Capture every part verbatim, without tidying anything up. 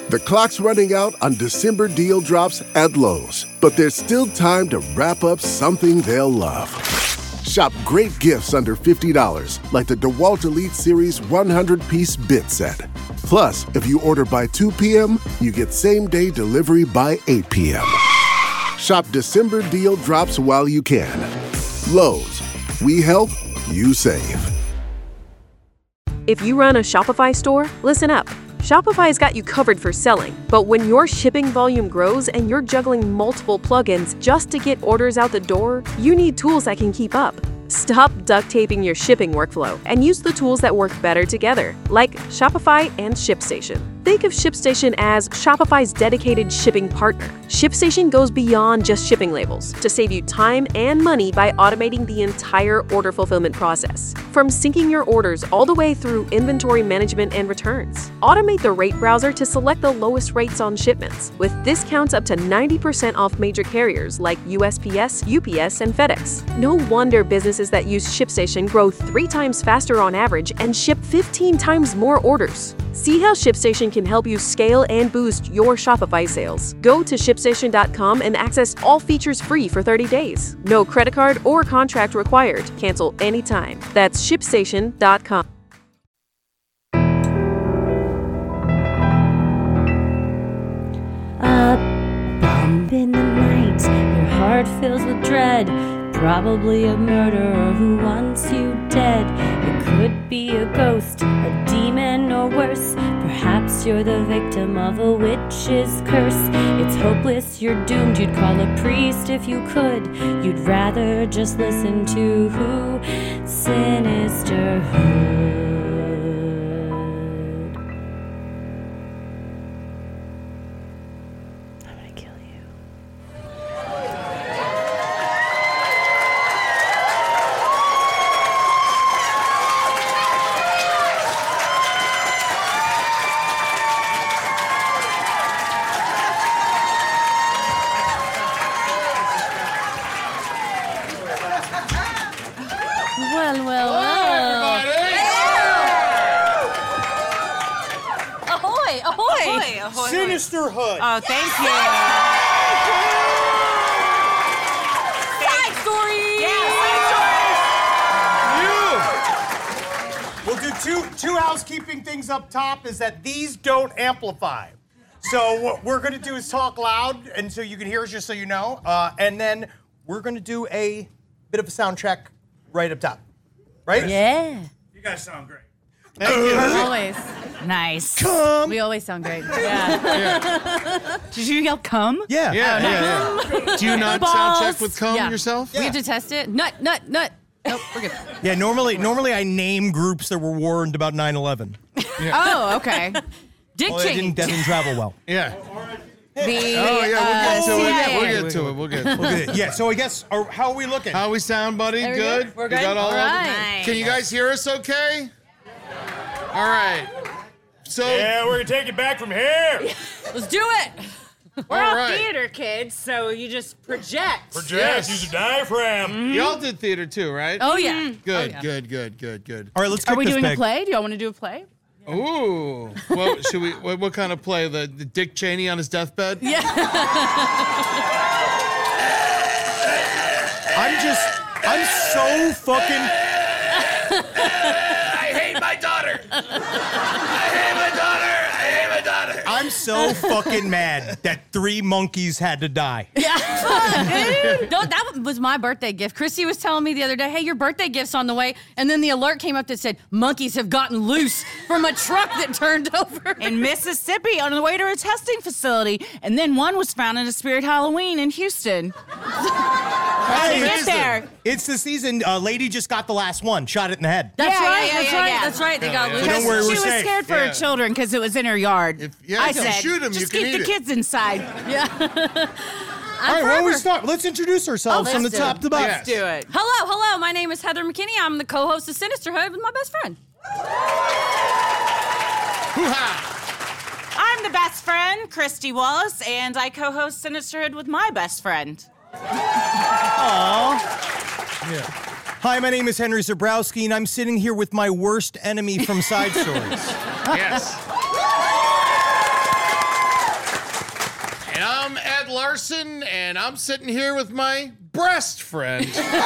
The clock's running out on December deal drops at Lowe's, but there's still time to wrap up something they'll love. Shop great gifts under fifty dollars, like the DeWalt Elite Series one hundred piece bit set. Plus, if you order by two p.m., you get same-day delivery by eight p.m. Shop December deal drops while you can. Lowe's. We help, you save. If you run a Shopify store, listen up. Shopify's got you covered for selling, but when your shipping volume grows and you're juggling multiple plugins just to get orders out the door, you need tools that can keep up. Stop duct taping your shipping workflow and use the tools that work better together, like Shopify and ShipStation. Think of ShipStation as Shopify's dedicated shipping partner. ShipStation goes beyond just shipping labels to save you time and money by automating the entire order fulfillment process. From syncing your orders all the way through inventory management and returns. Automate the rate browser to select the lowest rates on shipments, with discounts up to ninety percent off major carriers like U S P S, U P S, and FedEx. No wonder businesses that use ShipStation grow three times faster on average and ship fifteen times more orders. See how ShipStation can help you scale and boost your Shopify sales. Go to ShipStation dot com and access all features free for thirty days. No credit card or contract required. Cancel anytime. That's ShipStation dot com. A bump in the night, your heart fills with dread. Probably a murderer who wants you dead. It could be a ghost, a demon, or worse. Perhaps you're the victim of a witch's curse. It's hopeless, you're doomed. You'd call a priest if you could. You'd rather just listen to who? Sinisterhood. I'm gonna kill you. Well, well, well. Ahoy, ahoy. Ahoy, ahoy. Sinisterhood. Oh, thank you. Side story. Yeah, side stories. You. We'll do two two housekeeping things up top. Is that these don't amplify. So what we're gonna do is talk loud, and so you can hear us, just so you know. Uh, and then we're gonna do a bit of a sound check right up top. Right? Yeah. You guys sound great. Thank you. Always. Nice. Come. We always sound great. Yeah. Did you yell come? Yeah. Yeah, yeah, yeah. Do you not Balls. sound check with cum Yeah. yourself? We have to test it. Nut, nut, nut. Nope, we're good. Yeah. Normally, normally I name groups that were warned about nine eleven. Oh, okay. Dick Well, that didn't, that didn't travel well. Yeah. The, Oh, yeah, uh, we'll get to C I A. it. We'll get to it. We'll get to it. Look at it. Yeah. So I guess, are, how are we looking? How we sound, buddy? There we Good? go. We're You good? got all, All of it? right. Can you guys hear us okay? All right. So, Yeah, we're gonna take it back from here. Let's do it. We're all all right. theater kids, so you just project. Yes. Use a diaphragm. Y'all did theater too, right? Oh, yeah. Good, Oh, yeah. good, good, good, good. All right, let's Are kick we this doing big. a play? Do y'all want to do a play? Ooh. Well, should we, what, what kind of play? The, the Dick Cheney on his deathbed? Yeah. I'm just, I'm so fucking. I hate my daughter. I hate my daughter. I hate my daughter. I'm so fucking mad that three monkeys had to die. No, that was my birthday gift. Christy was telling me the other day, hey, your birthday gift's on the way. And then the alert came up that said, monkeys have gotten loose from a truck that turned over. In Mississippi on the way to a testing facility, and then one was found in a Spirit Halloween in Houston. Hey, Get it's, there. it's the season. A lady just got the last one, shot it in the head. That's Yeah, right, yeah, that's yeah, right, yeah. that's right. They got yeah. loose. So don't worry, She we're was safe. scared for Yeah. her children because it was in her yard. If- yeah, I if you said, shoot 'em, you just can keep eat the it." kids inside. Yeah. All right, why don't we start? Let's introduce ourselves Oh, from the let's do top it. to bottom. Yes. Do it. Hello, hello. My name is Heather McKinney. I'm the co-host of Sinisterhood with my best friend. Hoo-ha. I'm the best friend, Christy Wallace, and I co-host Sinisterhood with my best friend. Hi, my name is Henry Zabrowski, and I'm sitting here with my worst enemy from Side Stories. Yes. Ted Larson, and I'm sitting here with my breast friend,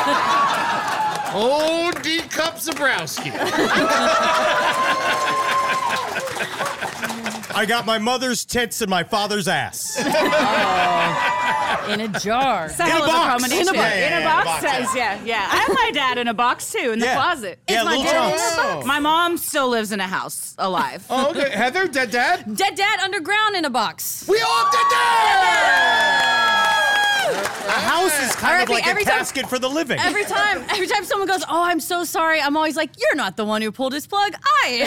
old D. Cup Zabrowski. I got my mother's tits and my father's ass. In a jar. It's a hell of a box. combination. In a box. Yeah, Yeah, in a yeah, box in a box, says, yeah, yeah. I have my dad in a box too, in the Yeah. closet. Yeah, Is my little dad in trunks. a box? My mom still lives in a house, alive. Oh, okay. Heather, dead dad? Dead dad underground in a box. We all did that! A house is kind R I of P like a every time- casket for the living. Every time, every time someone goes, "Oh, I'm so sorry," I'm always like, "You're not the one who pulled his plug. I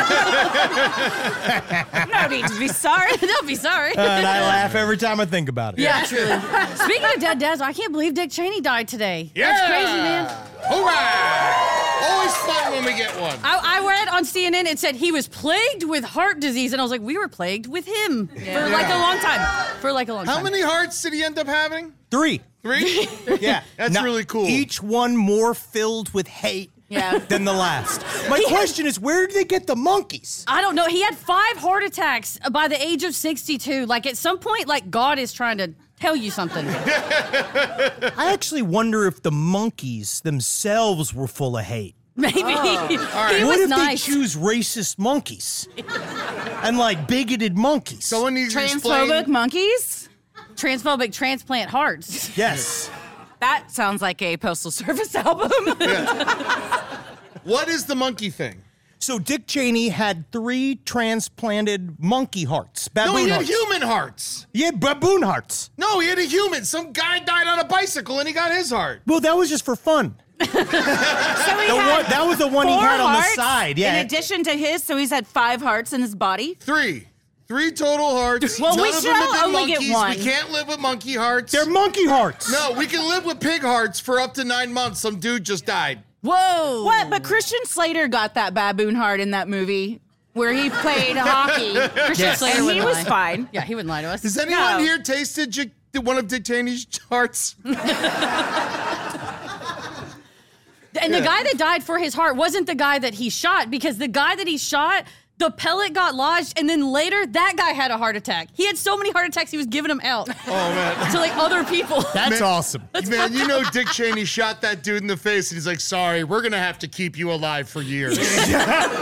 am." No need to be sorry. Don't be sorry. Uh, and I laugh every time I think about it. Yeah, truly. Speaking of dead dads, I can't believe Dick Cheney died today. That's crazy, man. Hooray! Always fun when we get one. I, I read on C N N, it said he was plagued with heart disease, and I was like, we were plagued with him for like a long time. For like a long How time. many hearts did he end up having? Three. Three? Yeah. That's Now, really cool. Each one more filled with hate Yeah. than the last. My question is, where did they get the monkeys? I don't know. He had five heart attacks by the age of sixty-two. Like at some point, like God is trying to tell you something. I actually wonder if the monkeys themselves were full of hate. Maybe. right. He What was if nice. they choose racist monkeys? And like bigoted monkeys? Someone needs to Transphobic explain. monkeys? Transphobic transplant hearts. Yes. That sounds like a Postal Service album. What is the monkey thing? So Dick Cheney had three transplanted monkey hearts. Baboon No, he had hearts. human hearts. He had baboon hearts. No, he had a human. Some guy died on a bicycle and he got his heart. Well, that was just for fun. So he The had one, that was the one he four had on the hearts side. Yeah. In addition to his, so he's had five hearts in his body. Three. Three total hearts. Well, None we of should them have been only get monkeys. one. We can't live with monkey hearts. They're monkey hearts. No, we can live with pig hearts for up to nine months. Some dude just died. Whoa. What? But Christian Slater got that baboon heart in that movie where he played hockey. Christian Yes. Slater And he wouldn't was lie. fine. Yeah, he wouldn't lie to us. Has anyone No. here tasted J- one of Dick Cheney's hearts? And the guy that died for his heart wasn't the guy that he shot, because the guy that he shot, the pellet got lodged, and then later that guy had a heart attack. He had so many heart attacks, he was giving them out Oh, man. to like other people. That's Man- awesome. Man, you know Dick Cheney shot that dude in the face and he's like, sorry, we're going to have to keep you alive for years. It's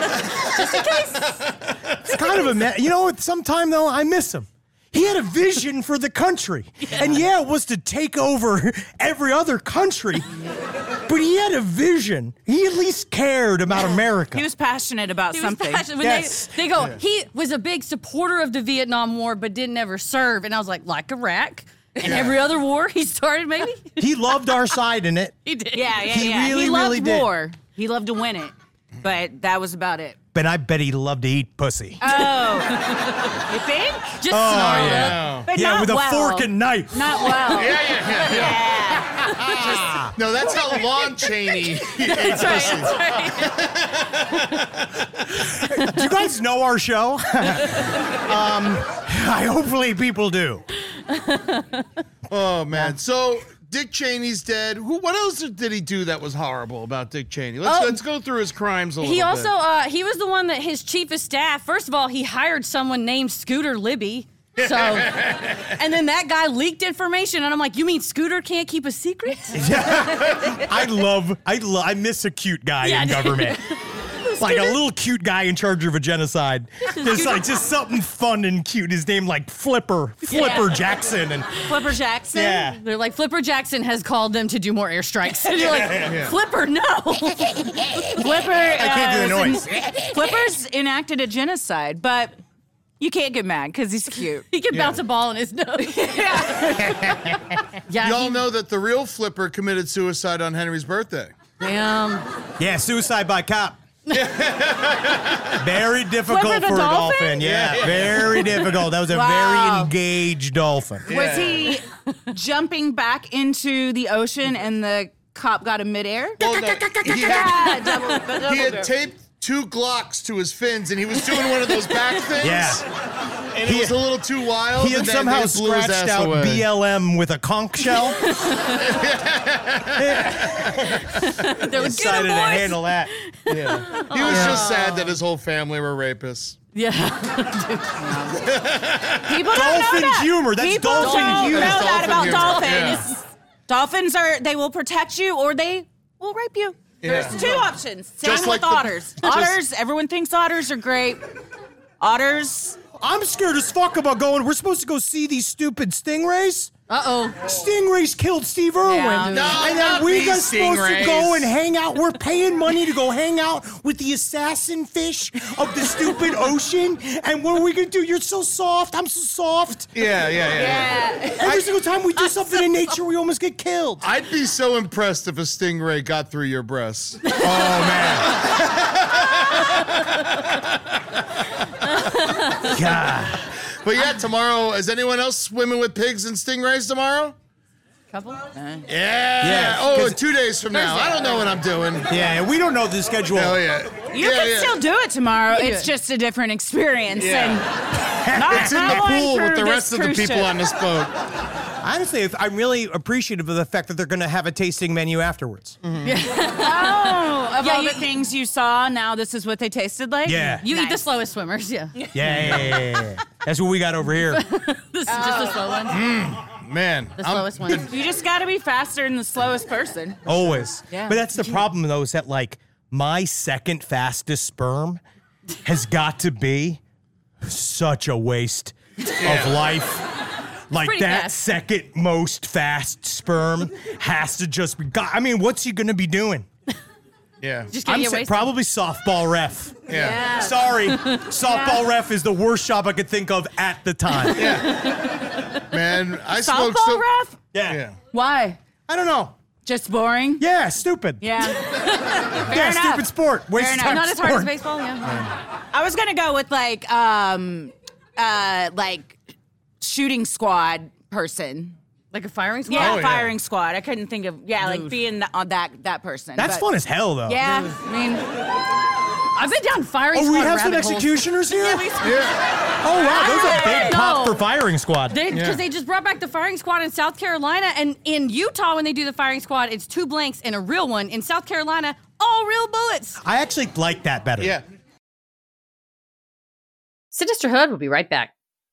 kind of a me- you know, sometime though, I miss him. He had a vision for the country. And yeah, it was to take over every other country. But he had a vision. He at least cared about America. He was passionate about He was something. passionate. When Yes. they, they go, he was a big supporter of the Vietnam War, but didn't ever serve. And I was like, like Iraq and every other war he started, maybe? He loved our side in it. He did. Yeah, yeah, He yeah. really, he loved really did. war. He loved to win it. But that was about it. But I bet he loved to eat pussy. You think? Just snarled up. Yeah. But yeah, not with a well. fork and knife. Not well. Yeah, yeah, yeah. Yeah. No, that's how Lon Chaney ate That's right, pussy. that's right. Do you guys know our show? um, I hopefully people do. Oh, man. So Dick Cheney's dead. Who? What else did he do that was horrible about Dick Cheney? Let's, Oh. let's go through his crimes a little He bit. also, uh, he was the one that his chief of staff, first of all, he hired someone named Scooter Libby. So, and then that guy leaked information, and I'm like, you mean Scooter can't keep a secret? I love, I love, I miss a cute guy Yeah. in government. Like a little cute guy in charge of a genocide. There's like just something fun and cute. His name like Flipper, Flipper Yeah. Jackson, and Flipper Jackson? yeah. They're like, Flipper Jackson has called them to do more airstrikes. And you're like, Flipper, no. Flipper. I can't do the uh, noise. Flipper's enacted a genocide, but you can't get mad because he's cute. He can bounce a ball in his nose. yeah. Y'all he- know that the real Flipper committed suicide on Henry's birthday. Damn. Yeah, suicide by cop. Very difficult Flipper the for a dolphin? dolphin. Yeah, very difficult. That was a Wow. very engaged dolphin. Was he jumping back into the ocean and the cop got him midair? Well, no, he, had, Ah, double, double he had dip. taped two Glocks to his fins, and he was doing one of those back things. Yeah. And it He- was a little too wild. He had and then somehow they blew his scratched ass out away. B L M with a conch shell. They're like, get him, Decided to boys. handle that. He was just sad that his whole family were rapists. Yeah. People don't Dolphin know that. humor. That's People dolphin don't humor. know That's that about dolphin humor. dolphins. Dolphins are, they will protect you or they will rape you. Yeah. There's two options. Same Just with like the- otters. just- Otters, everyone thinks otters are great. Otters. I'm scared as fuck about going. We're supposed to go see these stupid stingrays. Uh-oh. Stingrays killed Steve Irwin. Yeah. No, and not then we these got supposed stingrays. to go and hang out. We're paying money to go hang out with the assassin fish of the stupid ocean. And what are we going to do? You're so soft. I'm so soft. Yeah, yeah, yeah. yeah. Every single time we do something in nature, we almost get killed. I'd be so impressed if a stingray got through your breasts. Oh, man. God. But yeah, tomorrow, is anyone else swimming with pigs and stingrays tomorrow? Couple? Yeah. Yeah, Oh, 'cause- two days from now. I don't know what I'm doing. Yeah, we don't know the schedule. Hell yeah. You yeah, can yeah. still do it tomorrow. do It's it. just a different experience. Yeah. And not, It's in not the going pool with through the this rest of the cruise people ship. on this boat. Honestly, if- I'm really appreciative of the fact that they're going to have a tasting menu afterwards. Oh, of Yeah, all you- the things you saw, now this is what they tasted like? Yeah. You eat the Nice. slowest swimmers, yeah. Yeah, yeah, yeah, yeah, yeah. That's what we got over here. This is just the slow one. Man. The I'm- slowest one. You just got to be faster than the slowest person. Always. Yeah. But that's the problem, though, is that, like, my second fastest sperm has got to be such a waste of life. Like, pretty that fast. second most fast sperm has to just be. God, I mean, what's he going to be doing? Yeah. Just getting I'm you sa- wasted. probably softball ref. Yeah. Sorry. Softball ref is the worst job I could think of at the time. Man, I smoked Softball so- ref? Yeah. Yeah. Why? I don't know. Just boring? Yeah, stupid. Yeah. yeah, enough. stupid sport. Waste Fair of enough. time Not as sport. hard as baseball, yeah. I was going to go with like, um, uh, like shooting squad person. Like a firing squad? Yeah, Oh, yeah. firing squad. I couldn't think of, yeah, like being the, on that, that person. That's But- fun as hell, though. Yeah. I mean, I've been down firing Oh, squad we have some rabbit holes. executioners here? Yeah. Oh, wow. Those are big No. pop for firing squad. Because they, Yeah. they just brought back the firing squad in South Carolina. And in Utah, when they do the firing squad, it's two blanks and a real one. In South Carolina, all real bullets. I actually like that better. Yeah. Sinisterhood will be right back.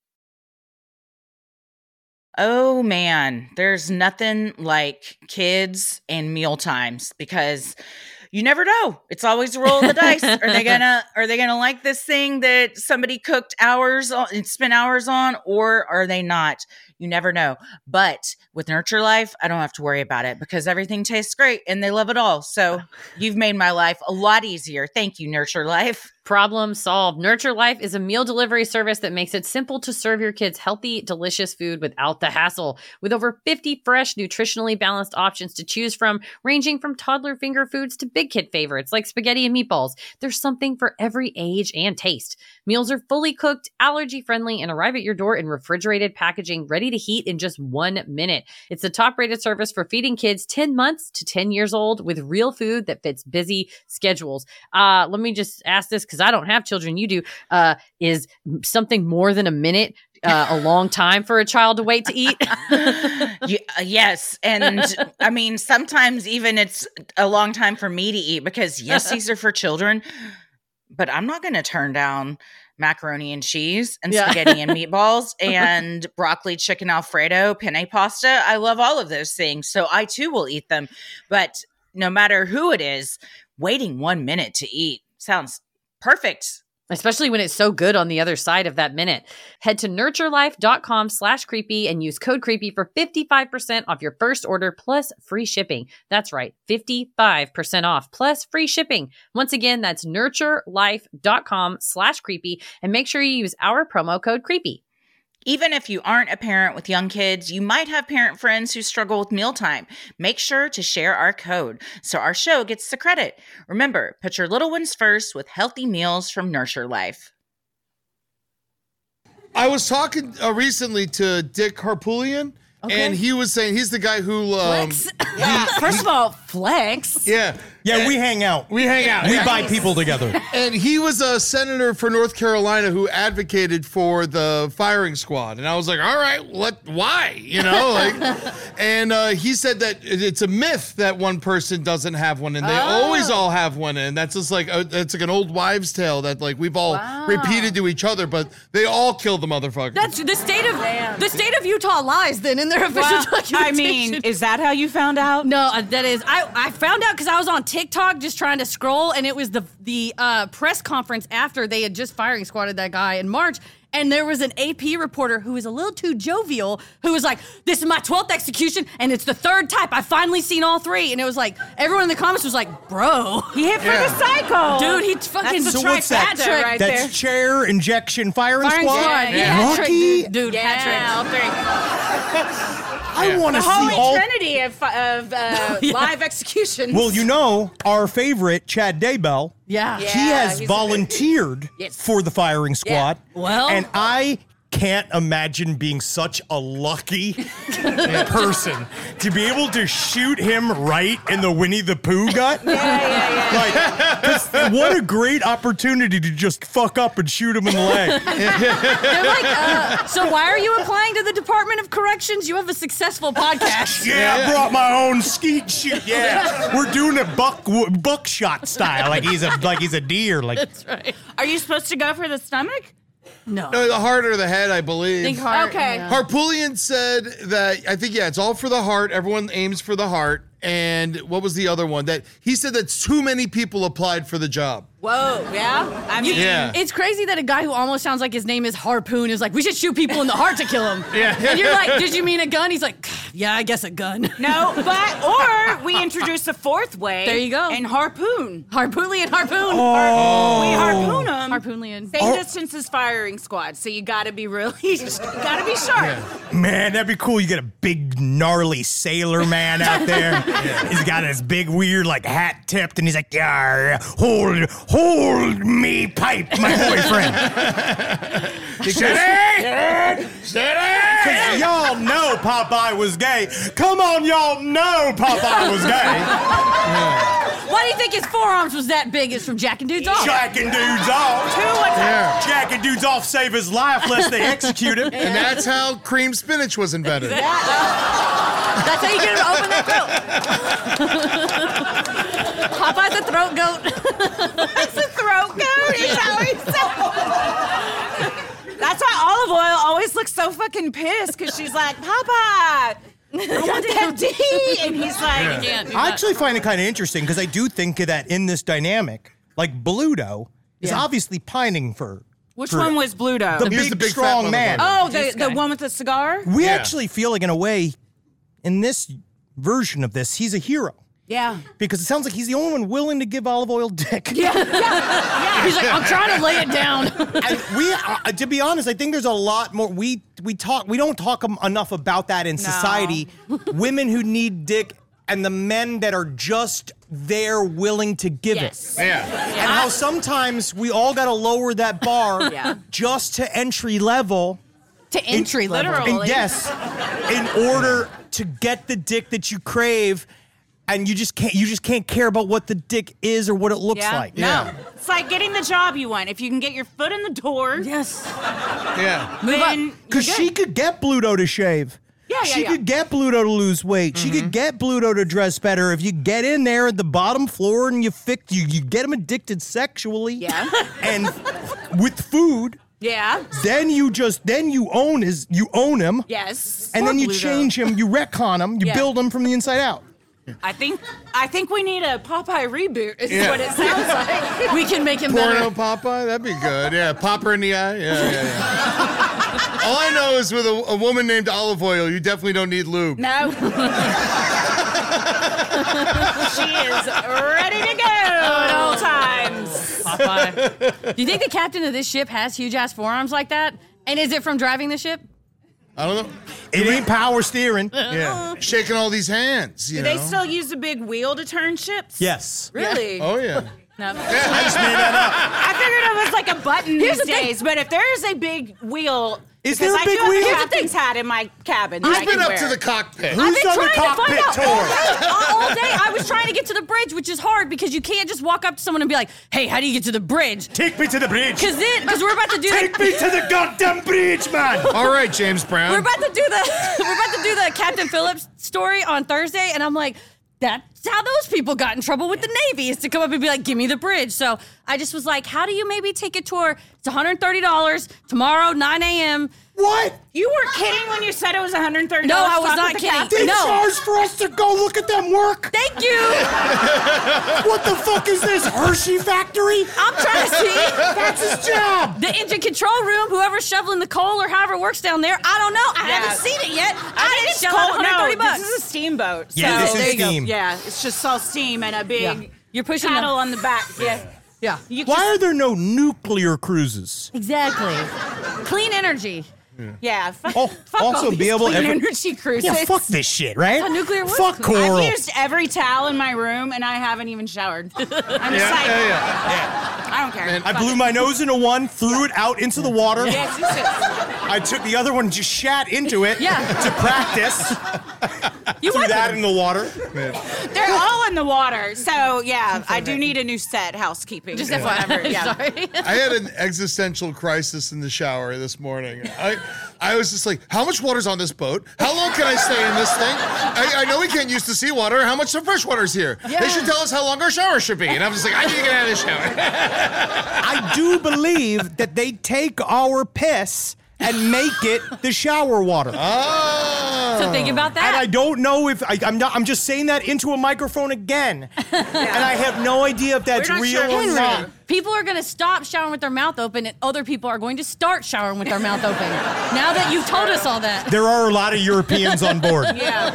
oh man, there's nothing like kids and meal times because you never know. It's always a roll of the dice. Are they gonna are they gonna like this thing that somebody cooked hours on and spent hours on, or are they not? You never know. But with Nurture Life, I don't have to worry about it because everything tastes great and they love it all. So you've made my life a lot easier. Thank you, Nurture Life. Problem solved. Nurture Life is a meal delivery service that makes it simple to serve your kids healthy, delicious food without the hassle. With over fifty fresh, nutritionally balanced options to choose from, ranging from toddler finger foods to big kid favorites like spaghetti and meatballs, there's something for every age and taste. Meals are fully cooked, allergy-friendly, and arrive at your door in refrigerated packaging, ready to heat in just one minute. It's the top-rated service for feeding kids ten months to ten years old with real food that fits busy schedules. Uh, let me just ask this, because I don't have children, you do. Uh, is something more than a minute uh, a long time for a child to wait to eat? Y- uh, yes. And I mean, sometimes even it's a long time for me to eat because, yes, these are for children, but I'm not going to turn down macaroni and cheese and Yeah. spaghetti and meatballs and broccoli, chicken Alfredo, penne pasta. I love all of those things. So I too will eat them. But no matter who it is, waiting one minute to eat sounds perfect. Especially when it's so good on the other side of that minute. Head to nurturelife.com slash creepy and use code creepy for fifty-five percent off your first order plus free shipping. That's right, fifty-five percent off plus free shipping. Once again, that's nurturelife.com slash creepy and make sure you use our promo code creepy. Even if you aren't a parent with young kids, you might have parent friends who struggle with mealtime. Make sure to share our code so our show gets the credit. Remember, put your little ones first with healthy meals from Nurture Life. I was talking uh, recently to Dick Harpoolian, and he was saying he's the guy who. Um, Yeah, first of all, flex. Yeah, Yeah, we hang out. We hang out. We yeah. buy people together. And he was a senator for North Carolina who advocated for the firing squad. And I was like, all right, what? Why? You know, like, and uh, he said that it's a myth that one person doesn't have one, and they Oh. always all have one. And that's just like a, it's like an old wives' tale that like we've all Wow. repeated to each other, but they all kill the motherfucker. That's the state of the state of Utah lies then in their official Well, documentation. I mean, is that how you found out? No, uh, that is I, I found out because I was on TikTok just trying to scroll, and it was the the uh, press conference after they had just firing squatted that guy in March, and there was an A P reporter who was a little too jovial, who was like, "This is my twelfth execution, and it's the third type. I've finally seen all three." And it was like everyone in the comments was like, "Bro, He hit for Yeah. the cycle. dude, he fucking That's the So what's that? trifecta right That's there. chair, injection, firing, firing squad. squad, yeah, hat trick, Lucky. dude, dude, Yeah, hat all trick." three. I want to The see holy all. trinity of, of uh, live executions. Well, you know, our favorite Chad Daybell. Yeah. Yeah. he has he's a- volunteered Yes. for the firing squad. Well- and I can't imagine being such a lucky person to be able to shoot him right in the Winnie the Pooh gut. Yeah, yeah, yeah. Like, 'cause what a great opportunity to just fuck up and shoot him in the leg. They're like, uh, so why are you applying to the Department of Corrections? You have a successful podcast. Yeah, I brought my own skeet shoot. Yeah, we're doing it buck buckshot style, like he's a like he's a deer. Like That's right. Are you supposed to go for the stomach? No. No, the heart or the head, I believe. Think hard. Okay. Yeah. Harpoolian said that, I think, yeah, it's all for the heart. Everyone aims for the heart. And what was the other one? That he said that too many people applied for the job. Whoa, yeah? I mean, Yeah. It's crazy that a guy who almost sounds like his name is Harpoon is like, we should shoot people in the heart to kill them. Yeah. And you're like, did you mean a gun? He's like, yeah, I guess a gun. no, but, or we introduce a fourth way. There you go. And harpoon. Harpoonlian harpoon. Oh. We harpoon them. Harpoonlian. Same distance as firing squad, so you gotta be really, you gotta be sharp. Man, that'd be cool. You get a big gnarly sailor man out there. He's got his big weird like hat tipped, and he's like, "Yar, hold, hold me pipe, my boyfriend." Steady, steady. Cause y'all know Popeye was gay. Come on, y'all know Popeye was gay. Why do you think his forearms was that big? It's from jacking dudes off. Jacking dudes off. Yeah. Jacking dudes off, save his life lest they execute him. And that's how cream spinach was invented. That's how you get him to open that throat. Popeye's a throat goat. It's a throat goat. Is that what he said? That's why Olive Oil always looks so fucking pissed, because she's like, Papa, I want that D. And he's like, Can't do I that. actually find it kind of interesting because I do think that in this dynamic, like Bluto is Yeah. obviously pining for. which for one was Bluto? The He was big, the big strong fat man. motherfucker. oh, the, This the guy. one with the cigar? We Yeah. actually feel like, in a way, in this version of this, he's a hero. Yeah. Because it sounds like he's the only one willing to give Olive Oil dick. He's like, I'm trying to lay it down. And we, uh, to be honest, I think there's a lot more. We we talk. We don't talk em- enough about that in society. Women who need dick and the men that are just there willing to give Yes. it. Yeah. And how sometimes we all got to lower that bar Yeah. just to entry level. to entry level. literal. And yes, in order to get the dick that you crave, and you just can't you just can't care about what the dick is or what it looks Yeah. like. No. Yeah. It's like getting the job you want. If you can get your foot in the door, Yes. Yeah. then Because you're she good. could get Bluto to shave. Yeah, yeah, she yeah. could get Bluto to lose weight. She could get Bluto to dress better. If you get in there at the bottom floor and you fix you, you get him addicted sexually. Yeah. And with food, Yeah. then you just then you own his you own him. Yes. And then Poor you Bluto. change him, you retcon him, you Yeah. build him from the inside out. I think I think we need a Popeye reboot. Is Yeah. what it sounds like. We can make him Porno better. Popeye? That'd be good. Yeah. Popper in the eye? Yeah, yeah, yeah. All I know is with a, a woman named Olive Oil, you definitely don't need lube. No. She is ready to go at all times. Popeye. Do you think the captain of this ship has huge ass forearms like that? And is it from driving the ship? I don't know. It ain't power steering. Yeah. Shaking all these hands, you Do know? they still use a big wheel to turn ships? Yes. Really? Oh, yeah. No. I just made that up. I figured it was like a button Here's these the thing. days, but if there is a big wheel, Is because there a I big do have wheel? a captain's hat in my cabin. that I Who's been can up wear. to the cockpit? Who's I've on been the trying to find cockpit out tour? all day. All, all day, I was trying to get to the bridge, which is hard because you can't just walk up to someone and be like, "Hey, how do you get to the bridge?" Take me to the bridge. Because then, because we're about to do Take the, me to the goddamn bridge, man. All right, James Brown. we're about to do the we're about to do the Captain Phillips story on Thursday, and I'm like, that's how those people got in trouble with the Navy, is to come up and be like, "Give me the bridge." So I just was like, how do you maybe take a tour? It's one hundred thirty dollars tomorrow, nine a.m. What? You weren't kidding when you said it was one hundred thirty No, dollars. I was Fuck not with the kidding. captain? They No. charge for us to go look at them work? Thank you. What the fuck is this, Hershey factory? I'm trying to see. That's his job. The engine control room, whoever's shoveling the coal or however it works down there, I don't know. I Yeah. haven't seen it yet. I, I think didn't it's shell out cold. one hundred thirty No, bucks. this is a steamboat. Yeah, so this is there you go. steam. Yeah, it's just all steam and a big Yeah. You're pushing the- paddle on the back. Yeah. Yeah. You Why just- are there no nuclear cruises? Exactly. Clean energy. Yeah. Fuck, Oh, fuck also all be these able clean every- energy cruises. Yeah, fuck this shit, right? how nuclear works. Fuck coral. I've used every towel in my room and I haven't even showered. I'm just Yeah, like, yeah, yeah. Yeah. I don't care. I blew my nose into one, threw it out into the water. Yes, you should. I took the other one, just shat into it Yeah. to practice. You Threw went that with in the water. They're all in the water. So, yeah, I do need a new set, housekeeping. Just whatever. F Y I. Yeah. Sorry. I had an existential crisis in the shower this morning. I, I was just like, how much water's on this boat? How long can I stay in this thing? I, I know we can't use the seawater. How much of fresh water's here? Yeah. They should tell us how long our shower should be. And I'm just like, I need to get out of the shower. I do believe that they take our piss and make it the shower water. Oh. So think about And I that. don't know if I, I'm not. I'm just saying that into a microphone again, and I have no idea if that's We're not real sure. or Henry. not. People are going to stop showering with their mouth open, and other people are going to start showering with their mouth open. Now that you've told us all that. There are a lot of Europeans on board. Yeah.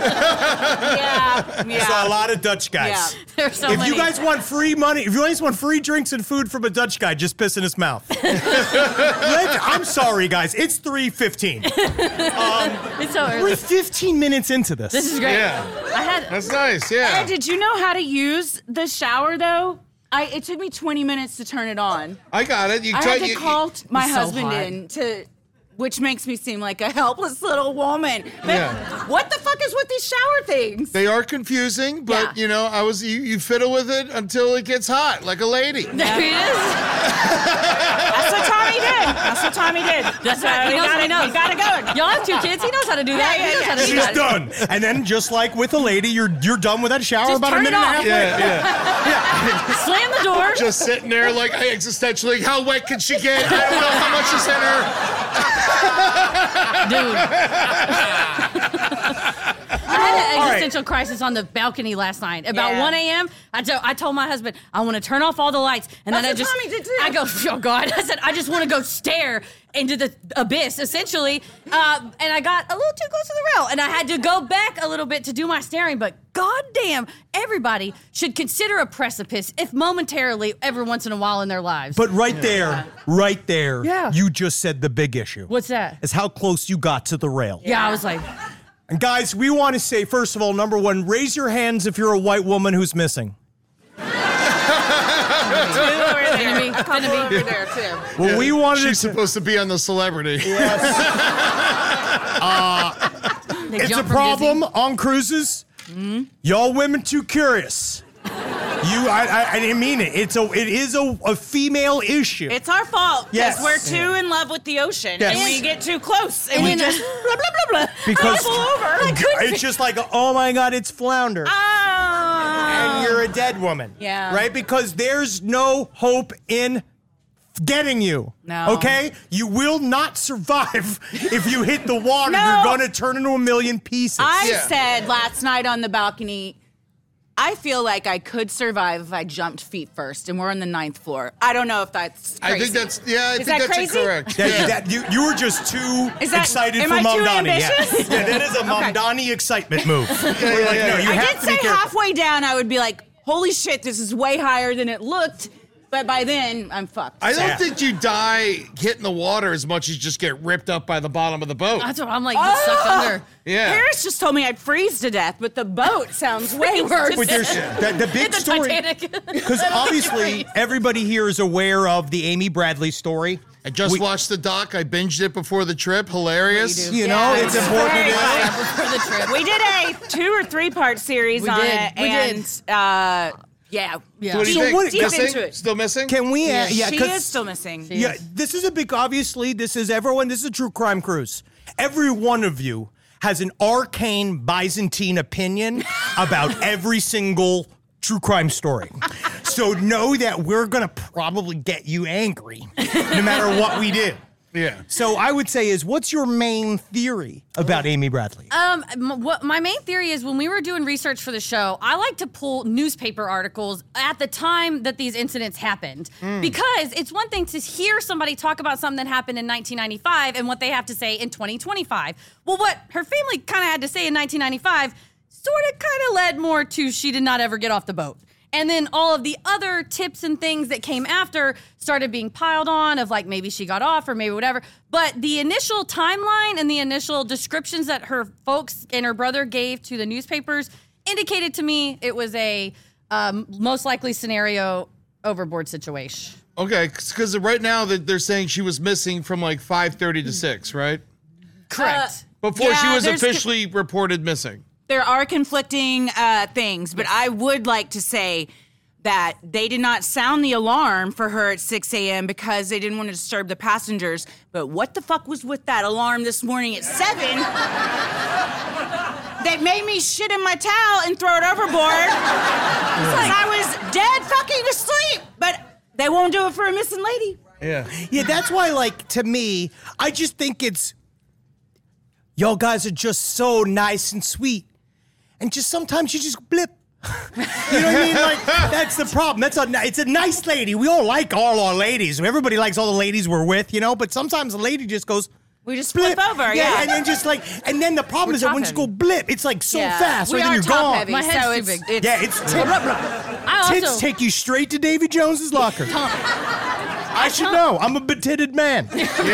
Yeah. Yeah. So a lot of Dutch guys. Yeah. There's so If many. you guys want free money, if you guys want free drinks and food from a Dutch guy, just piss in his mouth. Let- I'm sorry, guys. It's three fifteen. It's so We're early. fifteen minutes into this. This is great. Yeah. I had. That's nice, yeah. Hey, did you know how to use the shower, though? I, it took me twenty minutes to turn it on. I got it. You I try- had to you- call t- my It's so husband hot. in to, which makes me seem like a helpless little woman. But Yeah. what the fuck is with these shower things? They are confusing, but Yeah. you know, I was you, you fiddle with it until it gets hot, like a lady. There he is. That's what Tommy did. That's what Tommy did. That's so right. He we knows got what he it. knows. We got it going. Y'all have two kids. He knows how to do that. Yeah, he knows yeah, how to yeah. do She's that. done. And then, just like with a lady, you're you're done with that shower Just about a turn minute it and a half off. later. Yeah, yeah. Slam the door. Just sitting there, like existentially, how wet can she get? I don't know how much is in her. Dude. I had an existential crisis on the balcony last night. About Yeah. one a.m., I, to- I told my husband, I want to turn off all the lights. And then I That's just, what Tommy did too. I go, oh God. I said, I just want to go stare into the abyss, essentially. Uh, and I got a little too close to the rail. And I had to go back a little bit to do my staring. But goddamn, everybody should consider a precipice, if momentarily, every once in a while in their lives. But right there, right there, Yeah. you just said the big issue. What's that? Is how close you got to the rail. Yeah, I was like, And guys, we want to say, first of all, number one, raise your hands if you're a white woman who's missing. enemy, Couple enemy. over there too. Well, we wanted She's to. supposed to be on the celebrity. They It's a jump from problem on cruises. Y'all women too curious. You, I, I, I didn't mean it. It's a, it is a, a female issue. It's our fault because Yes. we're too in love with the ocean Yes. and we get too close and, And we then, just blah blah blah blah. because pull over. it's just like, oh my God, it's flounder. And Oh. you're a dead woman. Yeah. Right? Because there's no hope in getting you. No. Okay? You will not survive if you hit the water. No. You're going to turn into a million pieces. I Yeah. said last night on the balcony, I feel like I could survive if I jumped feet first, and we're on the ninth floor. I don't know if that's crazy. I think that's yeah. I Is think that that's crazy? correct. That, yeah. that- you, you were just too Is that- excited am for I too Mamdani. Yeah. ambitious? yeah, that is a Okay. Mamdani excitement move. We're like, yeah, no, you I have did to say be careful. halfway down, I would be like, holy shit, this is way higher than it looked. But by then, I'm fucked. I don't Yeah. think you die hitting the water as much as just get ripped up by the bottom of the boat. That's what I'm like, get sucked under. Yeah. Harris just told me I'd freeze to death, but the boat sounds way worse. But there's the, the big The story. Titanic. Because obviously everybody here is aware of the Amy Bradley story. I just We- watched the doc. I binged it before the trip. Hilarious. You know, it's important to know. Before the trip. We did a two or three part series We on did. it, We did. and uh, yeah, Yeah. So what do you So think? what- deep missing? into it. Still missing? Can we? Uh, yeah, she 'cause- is still missing. Yeah, this is a big. Obviously, this is everyone. This is a true crime cruise. Every one of you has an arcane Byzantine opinion about every single true crime story. So know that we're gonna probably get you angry, no matter what we do. Yeah. So I would say is, what's your main theory about Amy Bradley? Um, m- what my main theory is, when we were doing research for the show, I like to pull newspaper articles at the time that these incidents happened, because it's one thing to hear somebody talk about something that happened in nineteen ninety-five and what they have to say in twenty twenty-five. Well, what her family kind of had to say in nineteen ninety-five sort of kind of led more to she did not ever get off the boat. And then all of the other tips and things that came after started being piled on of like maybe she got off or maybe whatever. But the initial timeline and the initial descriptions that her folks and her brother gave to the newspapers indicated to me it was a um, most likely scenario overboard situation. Okay, because right now that they're saying she was missing from like five thirty to six, right? Correct. Before she yeah, was there's- officially reported missing. There are conflicting uh, things, but I would like to say that they did not sound the alarm for her at six a.m. because they didn't want to disturb the passengers. But what the fuck was with that alarm this morning at seven that made me shit in my towel and throw it overboard? Because I was dead fucking asleep. But they won't do it for a missing lady. Yeah. Yeah, that's why, like, to me, I just think it's, y'all guys are just so nice and sweet. And just sometimes you just blip. You know what I mean? Like, that's the problem. That's a, it's a nice lady. We all like all our ladies. Everybody likes all the ladies we're with, you know? But sometimes a lady just goes, We just flip over, yeah. and then just like, and then the problem We're is that when you top go blip, it's like so Yeah. fast, We right? Then are you're top gone. heavy, My head's so too it's, big. it's Yeah, it's tip, I also tits take you straight to Davy Jones's locker. I should know. I'm a betitted man.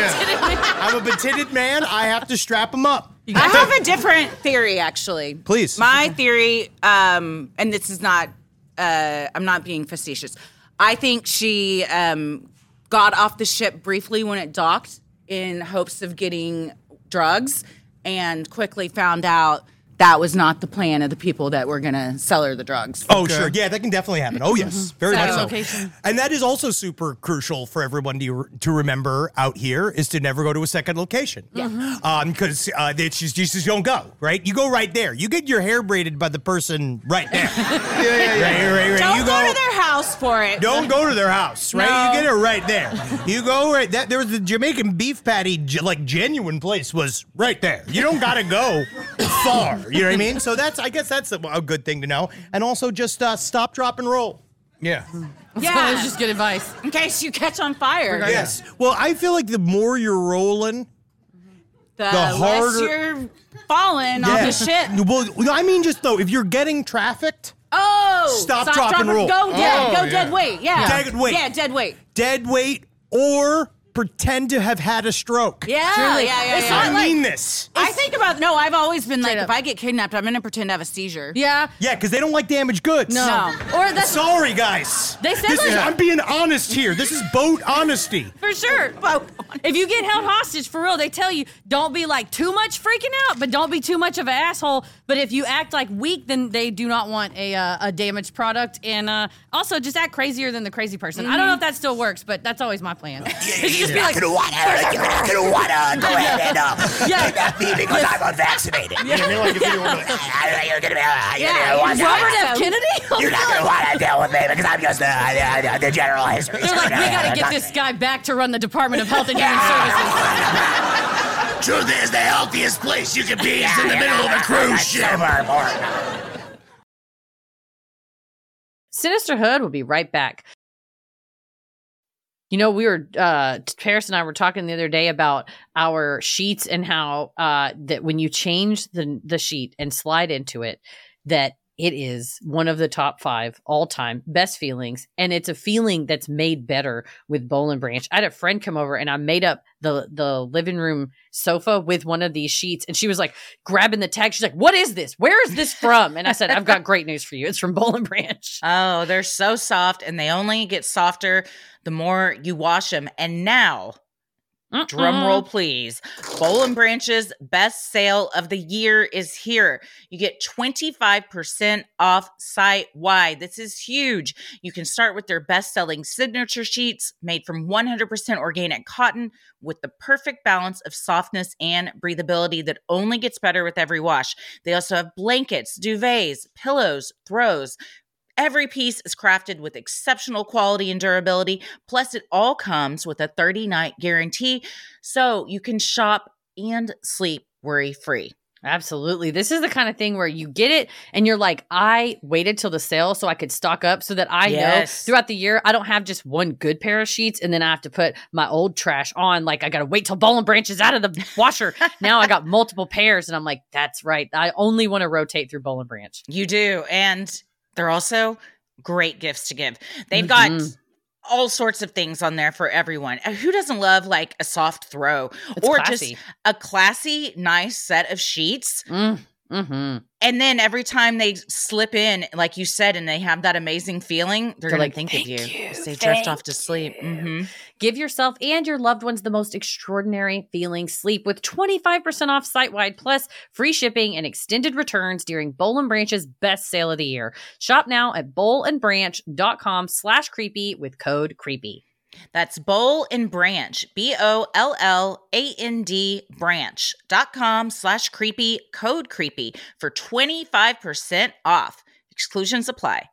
Yeah. I'm a betitted man. I have to strap him up. I have a different theory, actually. Please. My theory, um, and this is not, uh, I'm not being facetious. I think she um, got off the ship briefly when it docked in hopes of getting drugs and quickly found out that was not the plan of the people that were going to sell her the drugs. Oh, sure. Yeah, that can definitely happen. Oh, yes. Very So- much so. Location. And that is also super crucial for everyone to, to remember out here is to never go to a second location. Yeah. Um, because uh, they just, you just don't go, right? You go right there. You get your hair braided by the person right there. Yeah, yeah, yeah. Right, right, right. Don't you go, to their house for it. Don't go to their house, right? No. You get it right there. You go right. That there was the Jamaican beef patty, ge- like genuine place, was right there. You don't gotta go far. You know what I mean? So that's, I guess that's a, a good thing to know. And also just uh, stop, drop, and roll. Yeah. That Yeah, was just good advice. in case you catch on fire. Yes. Well, I feel like the more you're rolling, The, The less harder- you're falling off the shit. Well, I mean, just though, if you're getting trafficked, Oh! Stop, drop, and roll. Go dead. Oh, go yeah. dead weight. Yeah. Dead weight. Yeah, dead weight. dead weight, or pretend to have had a stroke. Yeah, Truly. yeah, yeah, It's yeah. I not like- mean this. I think about no. I've always been like, Straight if up. I get kidnapped, I'm gonna pretend to have a seizure. Yeah. Yeah, because they don't like damaged goods. No. No. Or that's Sorry, guys. They said this is, like- I'm being honest here. This is boat honesty. for sure. If you get held hostage, for real, they tell you don't be like too much freaking out, but don't be too much of an asshole. But if you act like weak, then they do not want a uh, a damaged product. And uh, also, just act crazier than the crazy person. I don't know if that still works, but that's always my plan. It should just be like, You're not gonna wanna go ahead and uh, Yeah. kidnap me because I'm unvaccinated. Yeah, they like if you don't- You're gonna be, uh, you're Yeah, gonna want Robert F. Kennedy? You're not gonna want to deal with me because I'm just the, the, the general history. They're like, we gotta get this guy back to run the Department of Health and Human Services. Truth is, the healthiest place you can be is in the middle of a cruise ship. Super important. Sinister Hood will be right back. You know, we were, uh, Paris and I were talking the other day about our sheets and how, uh, that when you change the, the sheet and slide into it, that It is one of the top five all-time best feelings, and it's a feeling that's made better with Boll and Branch. I had a friend come over, and I made up the the living room sofa with one of these sheets, and she was like grabbing the tag. She's like, "What is this? Where is this from?" And I said, "I've got great news for you. It's from Boll and Branch." Oh, they're so soft, and they only get softer the more you wash them. And now, Mm-mm. drum roll, please. Boll and Branch's best sale of the year is here. You get twenty-five percent off site-wide. This is huge. You can start with their best-selling signature sheets made from one hundred percent organic cotton with the perfect balance of softness and breathability that only gets better with every wash. They also have blankets, duvets, pillows, throws. Every piece is crafted with exceptional quality and durability. Plus, it all comes with a thirty-night guarantee, so you can shop and sleep worry-free. Absolutely. This is the kind of thing where you get it and you're like, I waited till the sale so I could stock up so that I Yes. know throughout the year I don't have just one good pair of sheets and then I have to put my old trash on. Like, I got to wait till Boll and Branch is out of the washer. Now I got multiple pairs and I'm like, that's right. I only want to rotate through Boll and Branch. You do, and they're also great gifts to give. They've got Mhm. all sorts of things on there for everyone. Uh, Who doesn't love like a soft throw It's or classy. just a classy, nice set of sheets? Mm, mm-hmm. And then every time they slip in, like you said, and they have that amazing feeling, they're, They're going like, to think "Thank of you. you, as They drift thank off to sleep. hmm Give yourself and your loved ones the most extraordinary feeling sleep with twenty-five percent off site-wide plus free shipping and extended returns during Boll and Branch's best sale of the year. Shop now at bollandbranch.com slash creepy with code creepy. That's Boll and Branch, B O L L A N D branch dot com slash creepy, code creepy for twenty-five percent off. Exclusions apply.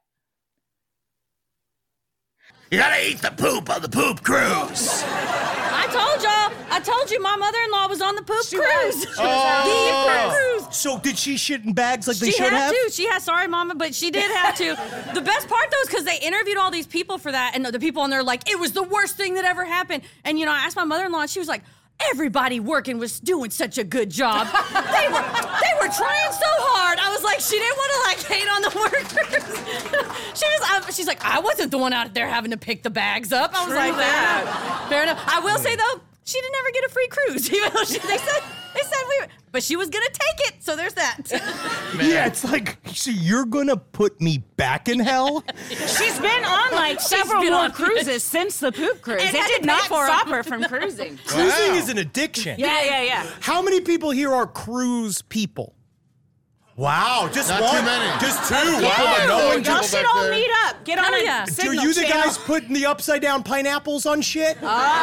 You gotta eat the poop on the poop cruise. I told y'all. I told you my mother-in-law was on the poop cruise. Oh. The poop cruise. So did she shit in bags like they She should had have? to. She had, sorry, Mama, but she did have to. The best part, though, is because they interviewed all these people for that, and the people on there like, it was the worst thing that ever happened. And, you know, I asked my mother-in-law, and she was like, everybody working was doing such a good job. They were they were trying so hard. I was like, she didn't want to like hate on the workers. she was I, she's like, I wasn't the one out there having to pick the bags up. I was True like, fair that. enough. Fair enough. I will say though, she didn't ever get a free cruise, even though she, they said they said we were, but she was gonna take it. So there's that. Yeah, it's like, so you're gonna put me back in hell? She's been on like several been more on- cruises since the poop cruise. And It had to did pay not for 'em. stop her from cruising. Cruising is an addiction. Yeah, yeah, yeah. How many people here are cruise people? Wow, just Not one. too many. Just two. Yeah. Wow, no one. Y'all people should back all there. meet up. Get on Hell a yeah. Do signal you the channel. guys putting the upside down pineapples on shit?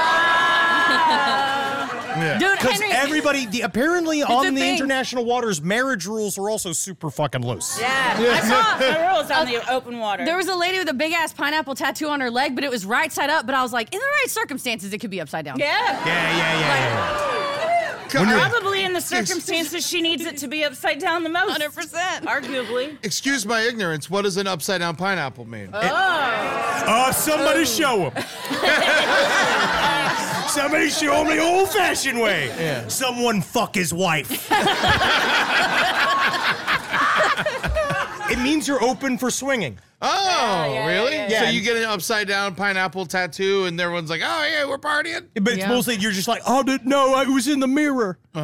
Dude, Because Henry, everybody, the, apparently on a the thing. international waters, marriage rules are also super fucking loose. Yeah, I saw the rules on the open water. there was a lady with a big ass pineapple tattoo on her leg, but it was right side up. But I was like, in the right circumstances, it could be upside down. yeah. Yeah, yeah, yeah, yeah. When you're- Probably in the circumstances she needs it to be upside down the most. one hundred percent. Arguably. Excuse my ignorance. What does an upside down pineapple mean? Uh, somebody show him. Somebody show him the old-fashioned way. Yeah. Someone fuck his wife. It means you're open for swinging. Oh, really? yeah. So you get an upside down pineapple tattoo, and everyone's like, "Oh yeah, we're partying." But it's Yeah. mostly you're just like, oh, did, no, I was in the mirror. Oh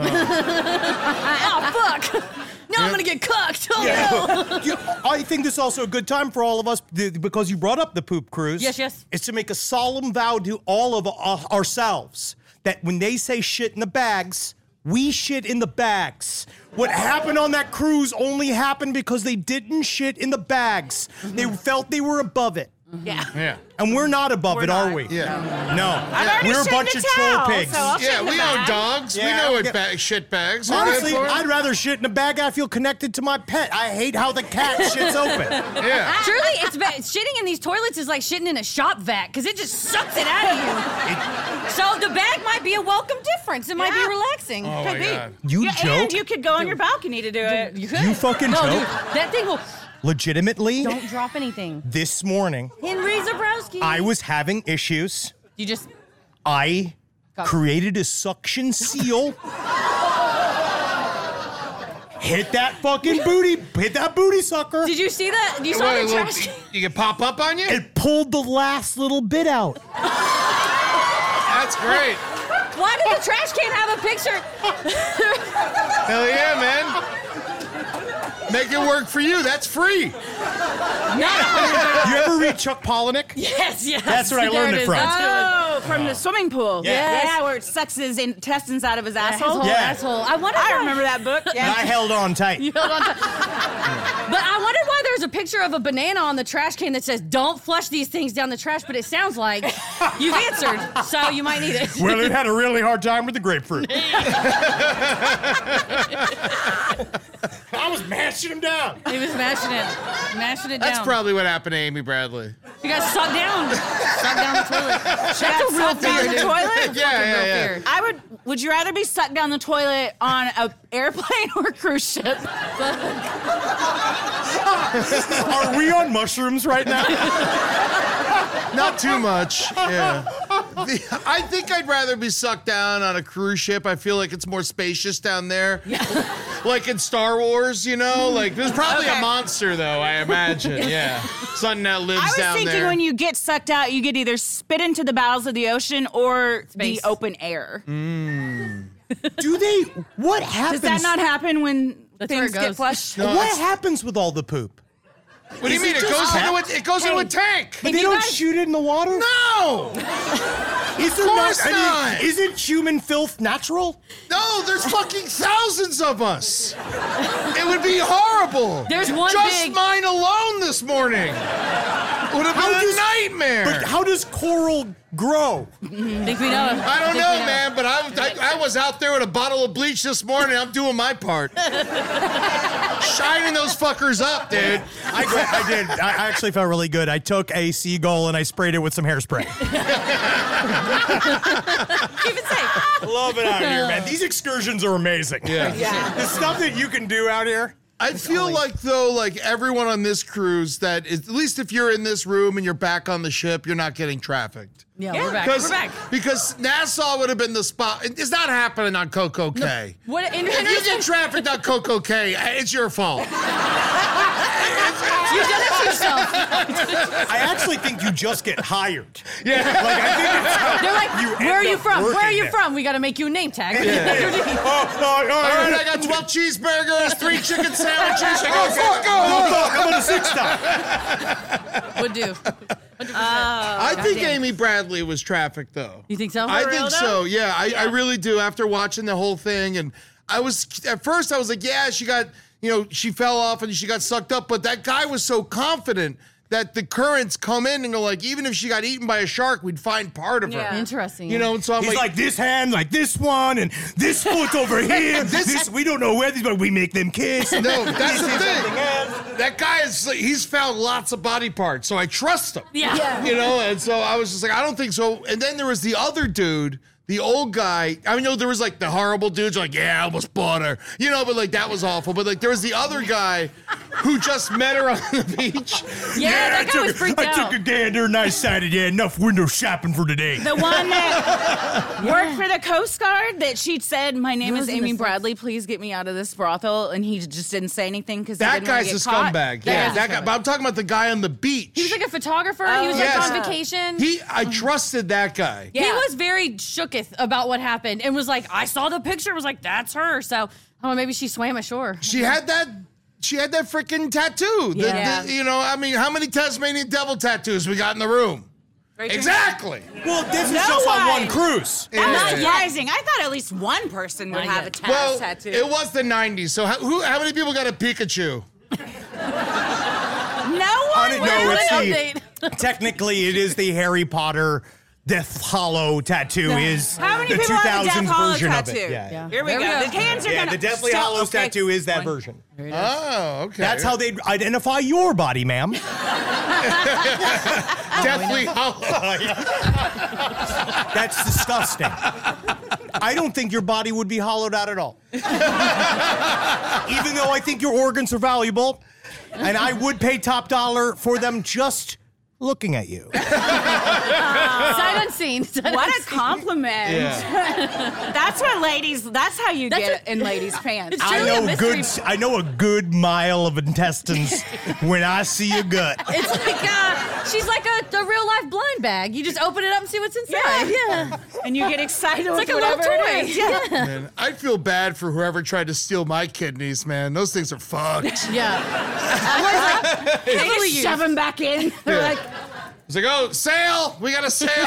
fuck! Now I'm gonna get cooked. Oh no! You- I think this is also a good time for all of us th- because you brought up the poop cruise. Yes, yes. Is to make a solemn vow to all of uh, ourselves that when they say shit in the bags, we shit in the bags. What happened on that cruise only happened because they didn't shit in the bags. They felt they were above it. Yeah. Yeah. And we're not above We're it, not. are we? Yeah. No. I've already We're a shit bunch in of the troll towel, pigs. so I'll shit Yeah, in the we bag. own dogs. Yeah, we know what yeah. ba- shit bags are. Honestly, good for. I'd rather shit in a bag. I feel connected to my pet. I hate how the cat shits open. Yeah. Truly, it's bad. Shitting in these toilets is like shitting in a shop vac because it just sucks it out of you. So the bag might be a welcome difference. It might Yeah. be relaxing. Oh Could my be. god. You Yeah, joke? and you could go on your balcony to do it. You could. You fucking no, joke? dude, that thing will. Legitimately, Don't drop anything. this morning, Henry Zabrowski. I was having issues. You just. I Got- created a suction seal Hit that fucking booty. Hit that booty sucker. Did you see that? You saw What, a the little- trash can? you can pop up on you? It pulled the last little bit out. That's great. Why did the trash can have a picture? Hell yeah, man. Make it work for you. That's free. You ever read Chuck Palahniuk? Yes, yes. That's where I There learned it it is. from. That's good. Oh, from the swimming pool. Yes. Yeah, where it sucks his intestines out of his Yeah, his asshole. whole Yeah. asshole. I wonder. I why- remember that book. And Yeah. I held on tight. You held on to- But I wonder why there's a picture of a banana on the trash can that says "Don't flush these things down the trash." But it sounds like you've answered, so you might need it. Well, it had a really hard time with the grapefruit. I was mashing him down. He was mashing it, mashing it That's down. probably what happened to Amy Bradley. You guys suck down, suck down the toilet. That's Got a real sucked down fear, the dude. toilet? That's a Yeah, fucking yeah, real yeah. fear. I would. Would you rather be sucked down the toilet on an airplane or a cruise ship? Are we on mushrooms right now? Not too much. Yeah. The- I think I'd rather be sucked down on a cruise ship. I feel like it's more spacious down there. Like in Star Wars, you know? Like there's probably Okay. a monster though, I imagine. Yeah. Something that lives I was down thinking there. when you get sucked out, you get either spit into the bowels of the ocean or Space. the open air. Do they? What happens? Does that not happen when That's where things it get goes. flushed? No, What it's- happens with all the poop? What do you Is mean? it It just goes hot? into a, it goes into a tank. But they you don't guys- shoot it in the water? No! Is there course I mean, not. isn't human filth natural? No, there's fucking thousands of us. It would be horrible. There's one Just big- mine alone this morning. Would have How been does- a nightmare. But how does coral grow? Think we know? I don't know, man, but I, I, I was out there with a bottle of bleach this morning. I'm doing my part. Shining those fuckers up, dude. I, I did. I actually felt really good. I took a seagull and I sprayed it with some hairspray. Keep it safe. Love it out here, man. These excursions are amazing. Yeah. The stuff that you can do out here. I feel like, though, like everyone on this cruise, that is, at least if you're in this room and you're back on the ship, you're not getting trafficked. Yeah, we're back. Because, We're back. because Nassau would have been the spot. It's not happening on Coco Cay. What? In, If you get trafficked on Coco Cay, it's your fault. you did it to yourself. I actually think you just get hired. Yeah. Like, I think it's how They're like, you where are end you up from? Where are working you there. from? We got to make you a name tag. Oh, oh, oh, All right, I got twelve cheeseburgers, three chicken sandwiches. I go, fuck, go. Oh, fuck, I'm on a six star. Would do. I think Amy Bradley was trafficked, though. You think so? I For real, think though? so. Yeah, I, I really do. After watching the whole thing, and I was at first I was like, yeah, she got, you know, she fell off and she got sucked up, but that guy was so confident that the currents come in and go like, even if she got eaten by a shark, we'd find part of her. Yeah. Interesting. You know, and so I'm He's like, like, this hand, like this one, and this foot over here. This, we don't know where these, but we make them kiss. no, that's the This is thing. something else. That guy is like, he's found lots of body parts, so I trust him. Yeah. You know, and so I was just like, I don't think so. And then there was the other dude, the old guy. I know there was like the horrible dudes, like, yeah, I almost bought her. You know, but like that was awful. But like there was the other guy who just met her on the beach. Yeah, that I guy took, was freaked I out. took a gander and I decided, yeah, enough window shopping for today. The one that worked for the Coast Guard that she said, my name What is was in Amy the Bradley, please get me out of this brothel. And he just didn't say anything because That guy's a scumbag. Yeah, Yeah. that guy. But I'm talking about the guy on the beach. He was like a photographer. he was yes. like on vacation. He, I trusted that guy. He was very shooketh about what happened and was like, I saw the picture, was like, that's her. So, oh, maybe she swam ashore. She had that. She had that freaking tattoo. The- Yeah. the- you know, I mean, how many Tasmanian devil tattoos we got in the room? Exactly. Well, this is No just on way. one cruise. That's Yeah. surprising. I thought at least one person would Not have yet. a ta- Well, tattoo. it was the nineties. So how, who, how many people got a Pikachu? no I one. didn't would. know it's Update. the, technically it is the Harry Potter Death Hollow tattoo is How many the people have a two thousands Death Hollow version tattoo? of it. Yeah, yeah. Here we There go. we go. The cans are Yeah, gonna the Deathly so- Hallows okay. tattoo is that One. version. Oh, okay. That's how they identify your body, ma'am. Deathly Hollow. That's disgusting. I don't think your body would be hollowed out at all. Even though I think your organs are valuable, and I would pay top dollar for them just looking at you. Sight unseen. Sight What a unseen. compliment. Yeah. That's what ladies, that's how you That's get a- in ladies' pants. It's I truly a know mystery. good. I know a good mile of intestines when I see a gut. It's like uh, she's like a, a real life blind bag. You just open it up and see what's inside. Yeah, And you get excited with it's like a little whatever toy. it is. Yeah. Man, I'd feel bad for whoever tried to steal my kidneys, man. Those things are fucked. Yeah. They Totally just shove used. them back in. They're like, It's like, oh, sale! We got a sale!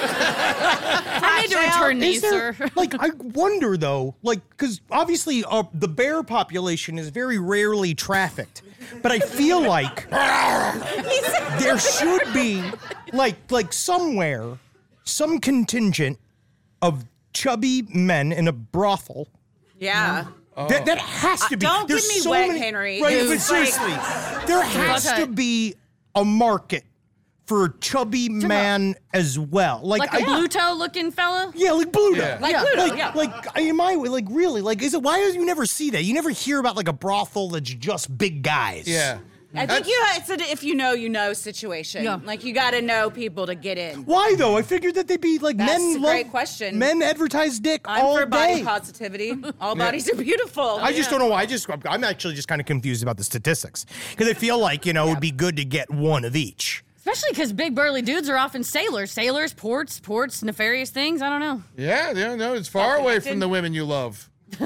I need to return these, Is there, sir. like, I wonder though, like, because obviously uh, the bear population is very rarely trafficked, but I feel like there should be, like, like somewhere, some contingent of chubby men in a brothel. yeah. That, that has to be. don't There's give me so wet, many, Henry. Right, It's but like- seriously, there has Okay. to be a market for a chubby man as well. Like, Like I, a Bluto looking fella. Yeah, like Bluto. Yeah. Like Yeah. Pluto, Like, yeah. like, am I like really like? Is it why do you never see that? You never hear about like a brothel that's just big guys. yeah. I think you it's a if you know, you know situation. Yeah. Like you got to know people to get in. Why though? I figured that they'd be like That's men. a love, great question. Men advertise dick I'm all for body day. positivity. All bodies are beautiful. I just don't know why. I just I'm actually just kind of confused about the statistics because I feel like you know it would be good to get one of each. Especially because big burly dudes are often sailors. Sailors, ports, ports, nefarious things. I don't know. Yeah, yeah, no, it's far away from the women you love.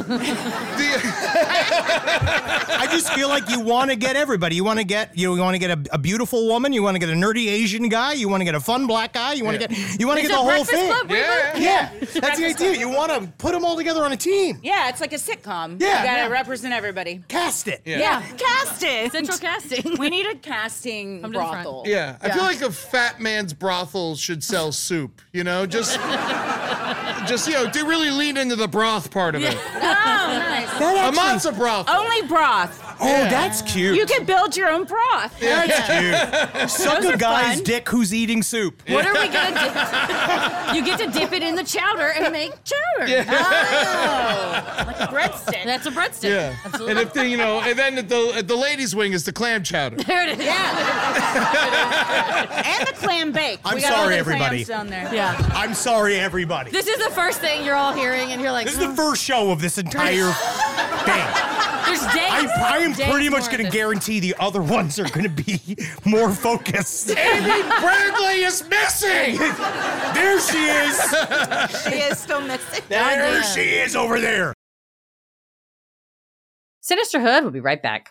I just feel like you want to get everybody. You want to get you, know, you want to get a, a beautiful woman. You want to get a nerdy Asian guy. You want to get a fun black guy. You want to Yeah. get you want to It's get the a whole Breakfast thing. Club Yeah, reboot? Yeah, that's the idea. You want to put them all together on a team. Yeah, it's like a sitcom. Yeah. You got to Yeah. represent everybody. Cast it. Yeah. Yeah. Cast it. Central casting. We need a casting Come to the front. brothel. Yeah, I Yeah. feel like a fat man's brothel should sell soup. You know, just, just you know, to really lean into the broth part of it. Oh, nice. That A actually, matzo broth. Only broth. oh, that's cute. You can build your own broth. That's cute. Suck Those a are guy's fun. dick who's eating soup. What are we gonna do? You get to dip it in the chowder and make chowder. Oh, like a breadstick. That's a breadstick. Yeah, Absolutely. and if the, you know, and then at the at the ladies' wing is the clam chowder. There it is. And the clam bake. I'm we got sorry, all the everybody. clams down there. Yeah. I'm sorry, everybody. This is the first thing you're all hearing, and you're like, This is the first show of this entire thing. there's days. I, I am days pretty much more going to of this. guarantee the other ones are going to be more focused. Amy Bradley is missing. There she is. She is still missing. There she is over there. Sinisterhood will be right back.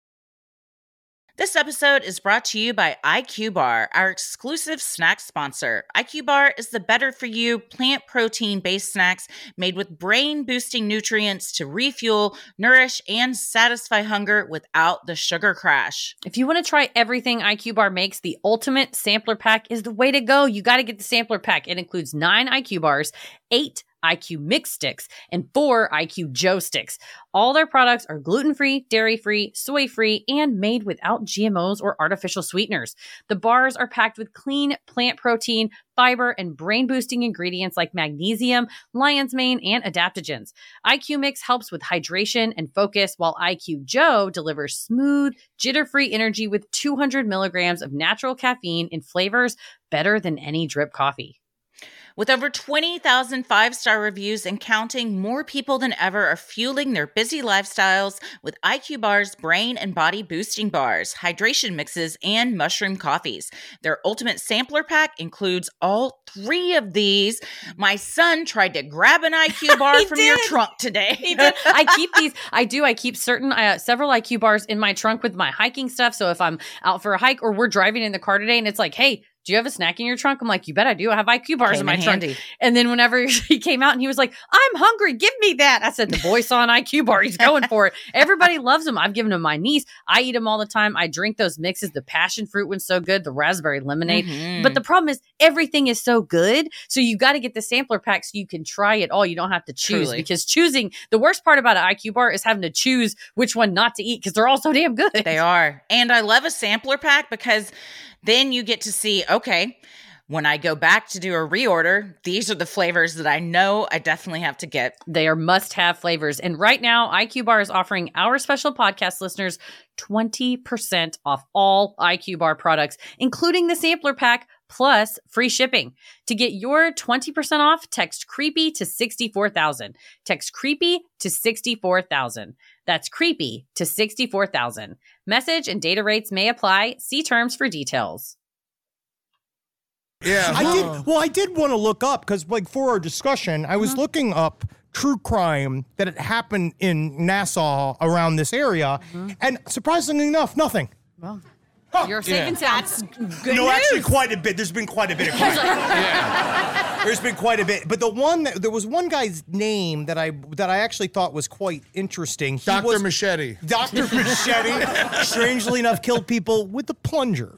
This episode is brought to you by I Q Bar, our exclusive snack sponsor. I Q Bar is the better for you plant protein based snacks made with brain boosting nutrients to refuel, nourish, and satisfy hunger without the sugar crash. If you want to try everything I Q Bar makes, the ultimate sampler pack is the way to go. You got to get the sampler pack. It includes nine I Q bars, eight I Q mix sticks, and four I Q Joe sticks. All their products are gluten-free, dairy-free, soy-free, and made without G M Os or artificial sweeteners. The bars are packed with clean plant protein, fiber, and brain-boosting ingredients like magnesium, lion's mane, and adaptogens. I Q Mix helps with hydration and focus, while I Q Joe delivers smooth, jitter-free energy with two hundred milligrams of natural caffeine in flavors better than any drip coffee. With over twenty thousand five-star reviews and counting, more people than ever are fueling their busy lifestyles with I Q Bar's brain and body boosting bars, hydration mixes, and mushroom coffees. Their ultimate sampler pack includes all three of these. My son tried to grab an I Q bar from your trunk today. I keep these. I do. I keep certain, uh, several I Q bars in my trunk with my hiking stuff. So if I'm out for a hike or we're driving in the car today and it's like, hey, do you have a snack in your trunk? I'm like, you bet I do. I have I Q bars Came in my in trunk. handy. And then whenever he came out and he was like, I'm hungry, give me that. I said, the boy saw an I Q bar. He's going for it. Everybody loves them. I've given them my niece. I eat them all the time. I drink those mixes. The passion fruit one's so good. The raspberry lemonade. Mhm. But the problem is everything is so good. So you got to get the sampler pack so you can try it all. You don't have to choose Truly. because choosing, the worst part about an I Q bar is having to choose which one not to eat because they're all so damn good. They are. And I love a sampler pack because then you get to see, okay, when I go back to do a reorder, these are the flavors that I know I definitely have to get. They are must-have flavors. And right now, I Q Bar is offering our special podcast listeners twenty percent off all I Q Bar products, including the sampler pack, plus free shipping. To get your twenty percent off, text CREEPY to sixty-four thousand. Text CREEPY to sixty-four thousand. That's CREEPY to sixty-four thousand. Message and data rates may apply. See terms for details. Yeah. I did. Well, I did want to look up because, like, for our discussion, I was looking up true crime that had happened in Nassau around this area, and surprisingly enough, nothing. Well, Huh. you're safe Yeah. and sound. That's good no, news. actually, quite a bit. There's been quite a bit of crime. There's been quite a bit, but the one that there was one guy's name that I that I actually thought was quite interesting. He Doctor was- Machete. Doctor Machete, strangely enough, killed people with a plunger.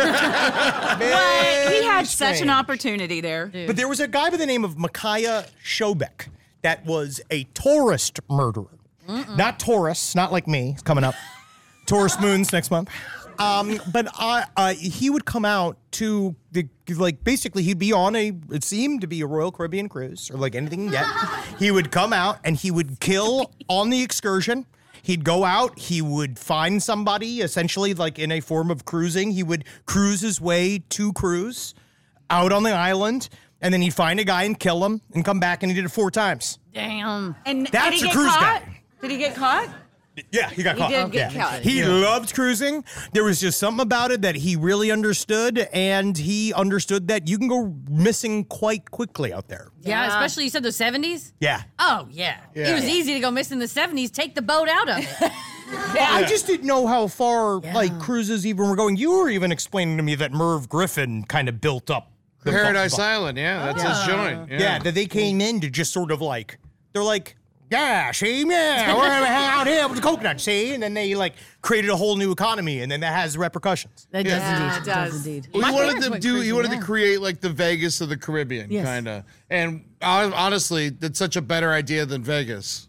But he had such an strange. opportunity there. But there was a guy by the name of Micaiah Shobek that was a tourist murderer. Not Taurus, not like me. It's coming up. Taurus moons next month. Um, but I, uh, he would come out to the like basically he'd be on a it seemed to be a Royal Caribbean cruise or like anything you get. He would come out and he would kill on the excursion. He'd go out, he would find somebody, essentially like in a form of cruising. He would cruise his way to cruise out on the island, and then he'd find a guy and kill him and come back, and he did it four times. Damn. And That's did he a get cruise caught? guy. Did he get caught? Yeah, he got He caught. did get Yeah. caught. He loved cruising. There was just something about it that he really understood, and he understood that you can go missing quite quickly out there. Yeah, especially you said the seventies? Yeah. Oh, yeah. Yeah. It was easy to go missing in the seventies. Take the boat out of it. I just didn't know how far like cruises even were going. You were even explaining to me that Merv Griffin kind of built up the Paradise bu- Island. Yeah, that's his joint. Yeah. Yeah. that they came in to just sort of like they're like, yeah, see, yeah, we're gonna hang out here with the coconut, see, and then they like created a whole new economy, and then that has repercussions. That does Yeah, indeed. it does. indeed. Well, My he wanted parents to went do. He cruising, wanted yeah. to create like the Vegas of the Caribbean, Yes. kind of. And hon- honestly, that's such a better idea than Vegas.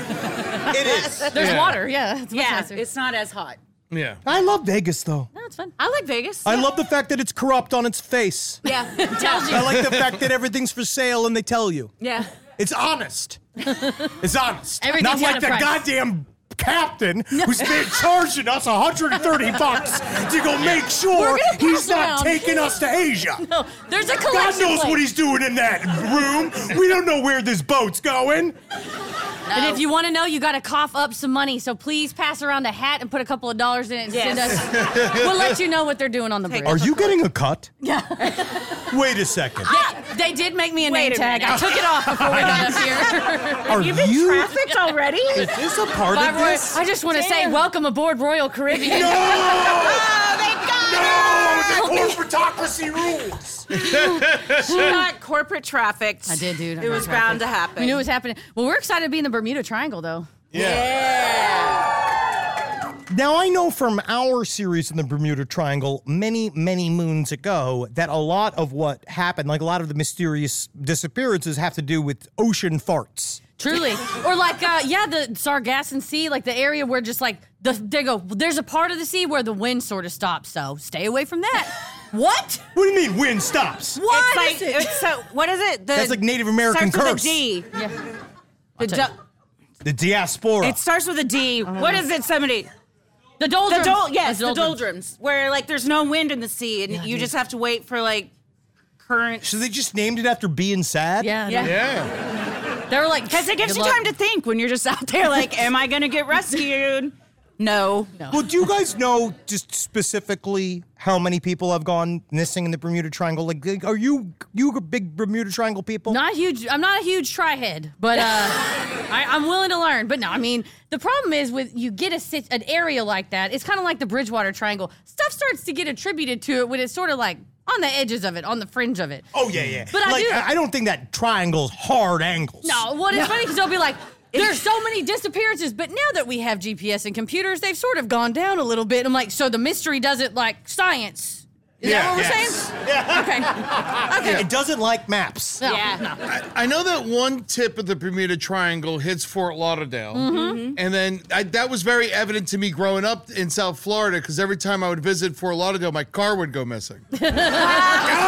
It is. There's Yeah. water, yeah. It's much Yeah, nicer. it's not as hot. Yeah. I love Vegas though. No, it's fun. I like Vegas. I love the fact that it's corrupt on its face. Yeah. Tells you. I like the fact that everything's for sale and they tell you. Yeah. It's honest. It's honest. Everything's Not got like a the price. goddamn captain who's been charging us one hundred thirty bucks to go make sure gonna he's pass not around. taking us to Asia. No, there's a God collection knows plate. what he's doing in that room. We don't know where this boat's going. And if you want to know, you got to cough up some money. So please pass around a hat and put a couple of dollars in it and send Yes. us. We'll let you know what they're doing on the bridge. Are you getting a cut? Yeah. Wait a second. They did make me a Wait name a tag. I minute. took it off before we got up here. Are You've been you? trafficked already? Is this a part Bye, of Roy. this? I just want to say welcome aboard Royal Caribbean. No! Oh, they got No! The corporatocracy rules. She got corporate trafficked. I did, dude. I It got was trafficked. bound to happen. We knew it was happening. Well, we're excited to be in the Bermuda Triangle, though. Now, I know from our series in the Bermuda Triangle many, many moons ago that a lot of what happened, like a lot of the mysterious disappearances, have to do with ocean farts. Truly. Or like, uh, yeah, the Sargasso Sea, like the area where just like, the, they go, there's a part of the sea where the wind sort of stops, so stay away from that. What? What do you mean wind stops? Why It's like, is it? it's so, what is it? The, That's like Native American starts curse. with a D. Yeah. The tell du- The diaspora. it starts with a D. What is it, somebody? The The doldrums. dol- yes, The the doldrums, where like there's no wind in the sea and you just have to wait for like current. so they just named it after being sad? Yeah. Yeah. Yeah. They were like, Because it gives good you luck. time to think when you're just out there like, am I gonna get rescued? No. Well, do you guys know just specifically how many people have gone missing in the Bermuda Triangle? Like, are you you big Bermuda Triangle people? Not huge. I'm not a huge try-head, but uh, I, I'm willing to learn. But no, I mean, the problem is with you get a sit- an area like that, it's kind of like the Bridgewater Triangle. Stuff starts to get attributed to it when it's sort of like on the edges of it, on the fringe of it. Oh yeah, yeah. But I like, do- I don't think that triangle's hard angles. No, what is funny because they'll be like, there's so many disappearances, but now that we have G P S and computers, they've sort of gone down a little bit. I'm like, so the mystery doesn't like science. Is that what we're Yes. saying? Yeah. Okay. Okay. It doesn't like maps. No, Yeah. no. I, I know that one tip of the Bermuda Triangle hits Fort Lauderdale. Mm-hmm. And then I, that was very evident to me growing up in South Florida because every time I would visit Fort Lauderdale, my car would go missing. Got him!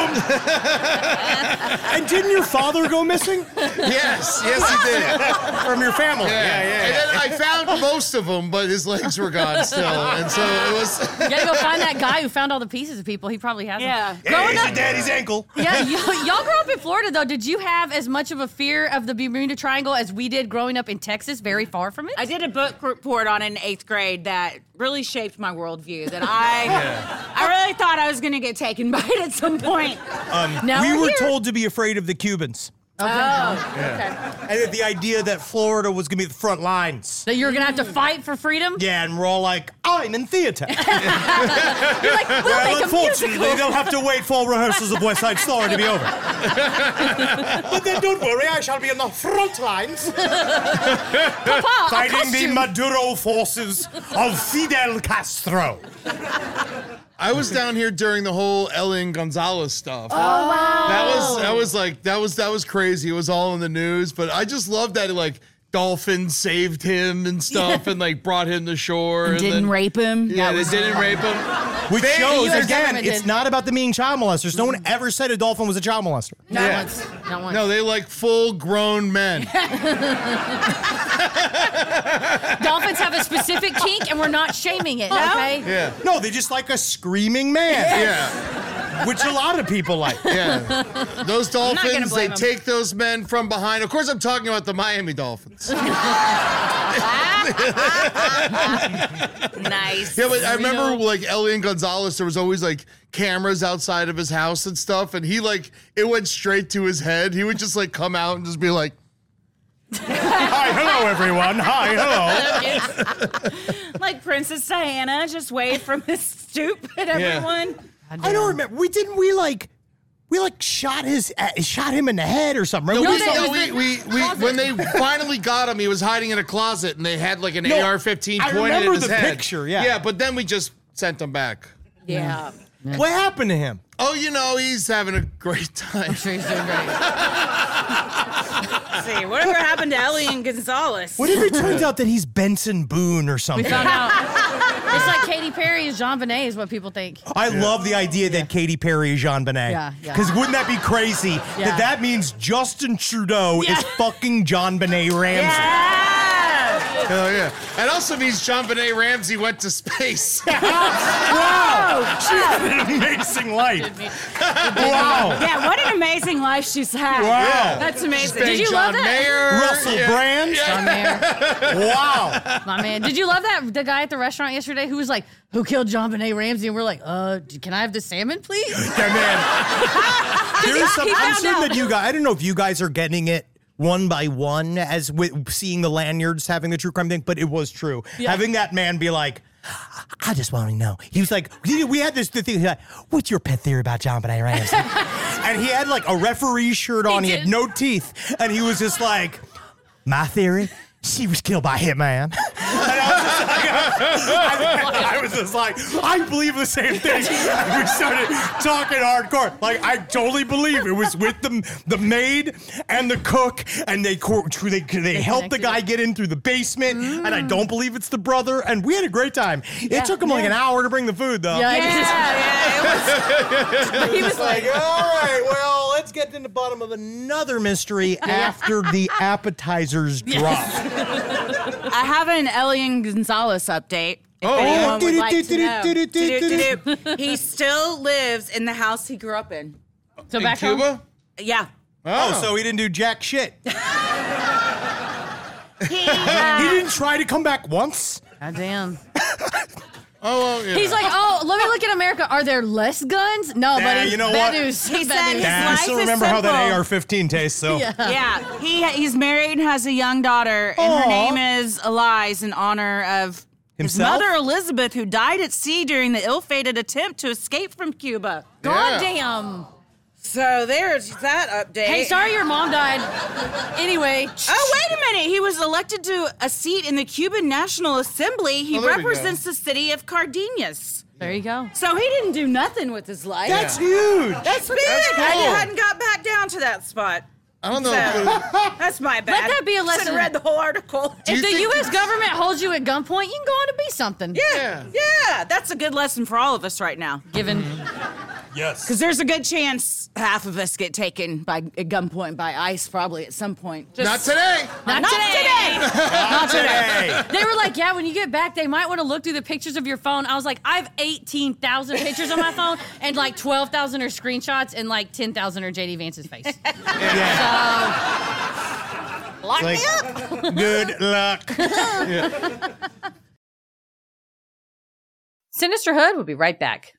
And didn't your father go missing? Yes, yes, he did. From your family. Yeah, yeah, yeah. And then I found most of them, but his legs were gone still, and so it was. You gotta go find that guy who found all the pieces of people. He probably has Yeah. them. Hey, Growing he's up, a daddy's ankle. yeah, y- y'all grew up in Florida though. Did you have as much of a fear of the Bermuda Triangle as we did growing up in Texas, very far from it? I did a book report on it in eighth grade that really shaped my worldview. That I, I really thought I was going to get taken by it at some point. Now we we're were here. told to be afraid of the Cubans. Okay. And that the idea that Florida was going to be the front lines. So you're gonna have to fight for freedom? Yeah, and we're all like, I'm in theater. You're like, we'll Well, make a unfortunately, musical. they'll have to wait for rehearsals of West Side Story to be over. But then don't worry, I shall be in the front lines. Papa, a Fighting the costume. Maduro forces of Fidel Castro. I was down here during the whole Elian Gonzalez stuff. Oh wow! That was that was like that was that was crazy. It was all in the news, but I just love that like dolphins saved him and stuff, and like brought him to shore. And Didn't then, rape him. Yeah, That they was- didn't rape him. Which They- shows, U S again, government it's did. not about them being child molesters. No one ever said a dolphin was a child molester. Not Yeah. once. Not once. No, they like full grown men. Dolphins have a specific kink, and we're not shaming it. Okay. Yeah, No, they just like a screaming man, yeah, which a lot of people like. yeah. Those gonna dolphins, they blame 'em. take those men from behind. Of course, I'm talking about the Miami Dolphins. Nice. Yeah, but I remember like Elian Gonzalez, there was always like cameras outside of his house and stuff, and he like it went straight to his head. He would just like come out and just be like, Hi, hello, everyone. Hi, hello. Like Princess Diana just waved from his stoop at everyone. I don't remember. We didn't we like we like shot his uh, shot him in the head or something. no, Right? we, We they- saw- no, it was we, the we, we, when they finally got him, he was hiding in a closet, and they had like an No, A R fifteen I pointed remember at his the head. picture, yeah. yeah, but then we just sent him back. Yeah. What happened to him? Oh, you know, he's having a great time. Sure, he's doing great. See, whatever happened to Elian Gonzalez? What if it turns out that he's Benson Boone or We something? found out. It's like Katy Perry is Jean Benet, is what people think. I love the idea that Katy Perry is Jean Benet. Yeah, yeah. Because wouldn't that be crazy? Yeah. That that means Justin Trudeau Yeah. is fucking John Benet Ramsey. Yeah. Hell yeah. And also means John Benet Ramsey went to space. Wow! She had an amazing life. Wow! Yeah, what an amazing life she's had. Wow. That's amazing. Did you John love that? Mayer. Russell Yeah. Brand? John Mayer. Wow! My man. Did you love that? The guy at the restaurant yesterday who was like, who killed John Benet Ramsey? And we're like, uh, can I have the salmon, please? Yeah, man. There's some, he I'm found sure out. that you guys, I don't know if you guys are getting it one by one as with seeing the lanyards having the true crime thing, but it was true. Yeah. Having that man be like, I just want to know. He was like, he- we had this thing, he's like, what's your pet theory about John Benet Ramsey? And he had like a referee shirt on, he, He had did. no teeth, and he was just like, my theory, she was killed by a hitman. And I was just like, I, I was just like, I believe the same thing. And we started talking hardcore. Like, I totally believe it was with the, the maid and the cook, and they co- they, they helped the connected guy it. get in through the basement, and I don't believe it's the brother, and we had a great time. It took him like an hour to bring the food, though. Yeah, Yeah, yeah. It was, he was like, Like, all right, well, let's get to the bottom of another mystery after the appetizers drop. I have an Elian Gonzalez update. If Oh. anyone would like to know. Do-do-do-do-do-do-do. Do-do-do-do. He still lives in the house he grew up in. so In back home. Cuba? Yeah. Oh, so he didn't do jack shit. He, He uh, didn't try to come back once? God damn. Oh, well, yeah. He's like, oh, let me look at America. Are there less guns? No, Yeah, buddy. you know bad what? news. He Bad said news. his Yeah, I life still is remember how that simple. A R fifteen tastes, so. Yeah. yeah, he he's married and has a young daughter, and her Aw. name is Elize in honor of his Himself? mother Elizabeth, who died at sea during the ill-fated attempt to escape from Cuba. God Yeah. damn. So there's that update. Hey, sorry your mom died. Anyway. Oh, wait a minute. He was elected to a seat in the Cuban National Assembly. He Oh, there we go. represents the city of Cardenas. There you go. So he didn't do nothing with his life. That's huge. That's big. cool. I hadn't got back down to that spot. I don't know. So, if- that's my bad. that be a Should lesson. have read the whole article. you If the think- U S government holds you at gunpoint, you can go on to be something. Yeah, yeah, that's a good lesson for all of us right now. Given. Yes. Because there's a good chance half of us get taken by at gunpoint by ICE probably at some point. Just- Not today. Not, Not today. today. Not today. They were like, yeah, when you get back, they might want to look through the pictures of your phone. I was like, I have eighteen thousand pictures on my phone, and like twelve thousand are screenshots, and like ten thousand are J D Vance's face. Yeah. So, lock Like, me up. good luck. Sinisterhood will be right back.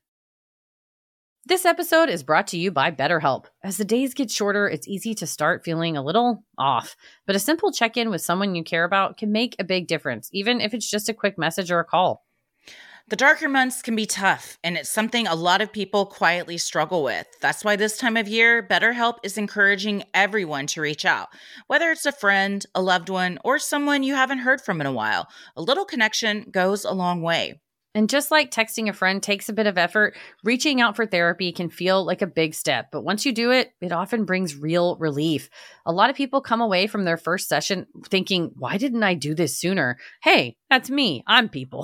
This episode is brought to you by BetterHelp. As the days get shorter, it's easy to start feeling a little off. But a simple check-in with someone you care about can make a big difference, even if it's just a quick message or a call. The darker months can be tough, and it's something a lot of people quietly struggle with. That's why this time of year, BetterHelp is encouraging everyone to reach out. Whether it's a friend, a loved one, or someone you haven't heard from in a while, a little connection goes a long way. And just like texting a friend takes a bit of effort, reaching out for therapy can feel like a big step. But once you do it, it often brings real relief. A lot of people come away from their first session thinking, why didn't I do this sooner? Hey, that's me. I'm people.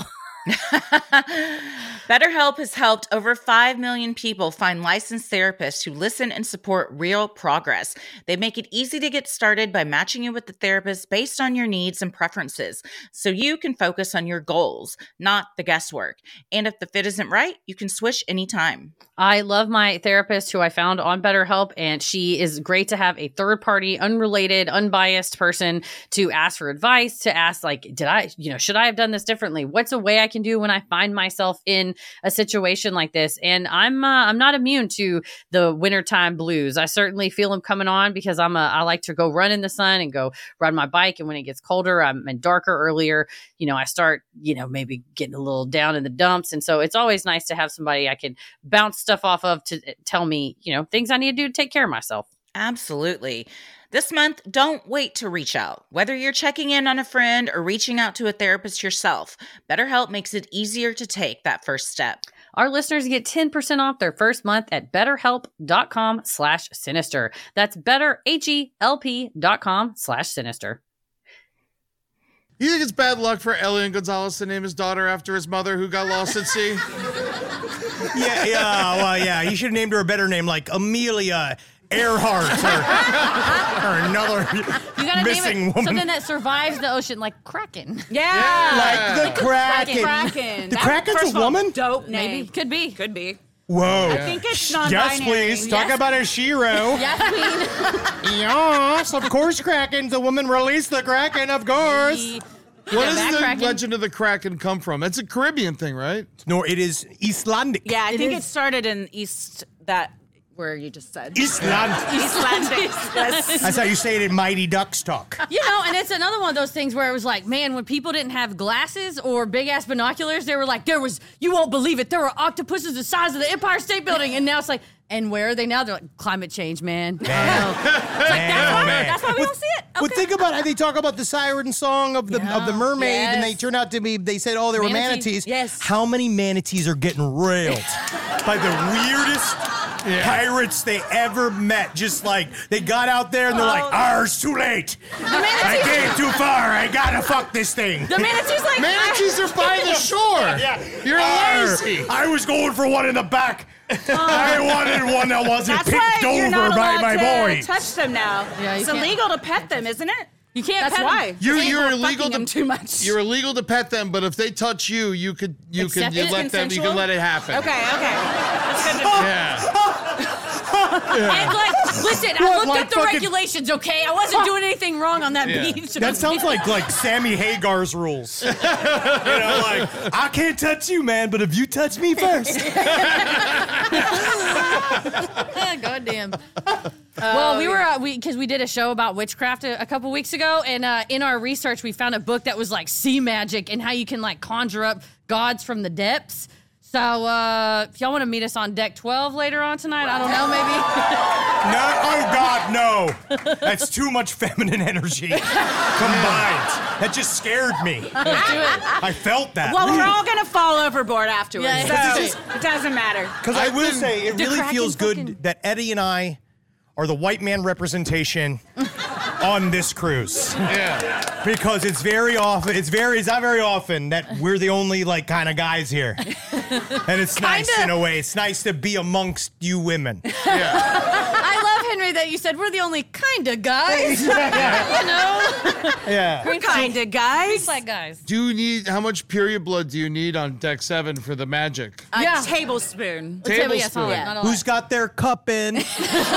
BetterHelp has helped over five million people find licensed therapists who listen and support real progress. They make it easy to get started by matching you with the therapist based on your needs and preferences, so you can focus on your goals, not the guesswork. And if the fit isn't right, you can switch anytime. I love my therapist who I found on BetterHelp, and she is great to have a third party, unrelated, unbiased person to ask for advice, to ask like, did I, you know, should I have done this differently? What's a way I can do when I find myself in a situation like this? And I'm uh, I'm not immune to the wintertime blues. I certainly feel them coming on because I'm a, I like to go run in the sun and go ride my bike. And when it gets colder, I'm and darker earlier, you know, I start, you know, maybe getting a little down in the dumps. And so it's always nice to have somebody I can bounce stuff off of to tell me, you know, things I need to do to take care of myself. Absolutely. This month, don't wait to reach out. Whether you're checking in on a friend or reaching out to a therapist yourself, BetterHelp makes it easier to take that first step. Our listeners get ten percent off their first month at betterhelp.com slash sinister. That's betterhelp.com slash sinister. You think it's bad luck for Elian Gonzalez to name his daughter after his mother who got lost at sea? Yeah, yeah, well, yeah. You should have named her a better name, like Amelia Earhart or, or another You gotta missing name it woman. something that survives the ocean, like Kraken. Yeah. Like the Kraken. Kraken. The That- Kraken's first a of all, woman? Dope name. Maybe. Could be. Could be. Whoa. I think it's non-binary. Yes, please. Talk Yes. about a Shiro. Yes, queen. Yes, of course, Kraken. The woman released the Kraken, of course. Where Yeah, does that the Kraken. legend of the Kraken come from? It's a Caribbean thing, right? No, it is Icelandic. Yeah, I It think is. it started in East, that, where you just said. Iceland. Icelandic. Yes. That's how you say it in Mighty Ducks talk. You know, and it's another one of those things where it was like, man, when people didn't have glasses or big ass binoculars, they were like, there was, you won't believe it, there were octopuses the size of the Empire State Building. And now it's like, and where are they now? They're like, climate change, man. I know. It's like, that's why, man. that's why we don't see it. But Okay. think about how they talk about the siren song of the of the mermaid, and they Yes. turn out to be. They said, oh, they were Manatees. manatees. Yes. How many manatees are getting railed by the weirdest pirates they ever met? Just like they got out there and they're like, "Ah, it's too late. I came too far. I gotta fuck this thing." The manatee's like, Manatees are by the shore. You're Arr, lazy. I was going for one in the back. I wanted one that wasn't That's picked why you're over not by allowed my to boy. touch them now. Yeah, you it's can't. illegal to pet them, isn't it? you can't That's pet 'em. why. You, People you're are illegal fucking to them too much. You're illegal to pet them, but if they touch you, you could you Accept can you it? let them you can Consensual? let it happen. Okay, okay. That's good to know. Yeah. And like, listen, I What, looked like up the fucking- regulations, okay? I wasn't doing anything wrong on that Yeah. beach. That sounds like like Sammy Hagar's rules. You know, like I can't touch you, man, but if you touch me first. God damn. Well, we were uh, we because we did a show about witchcraft a, a couple weeks ago, and uh, in our research we found a book that was like sea magic and how you can like conjure up gods from the depths. So uh, if y'all want to meet us on deck twelve later on tonight, I don't know, maybe. No, oh God, no. That's too much feminine energy combined. That just scared me. I felt that. Well, we're all gonna fall overboard afterwards, Yeah, so it's it doesn't matter. Because I I've will been- say, it The really Kraken feels good fucking- that Eddie and I are the white man representation on this cruise. Yeah. Because it's very often, it's very, it's not very often that we're the only like kind of guys here. And it's nice Kinda. in a way. It's nice to be amongst you women. I love, Henry, that you said we're the only kind of guys. You know? Yeah. We're kind of guys. Like guys. Do you need, how much period blood do you need on deck seven for the magic? A Yeah. tablespoon. Tablespoon. Yeah, not a Who's got their cup in? Diva?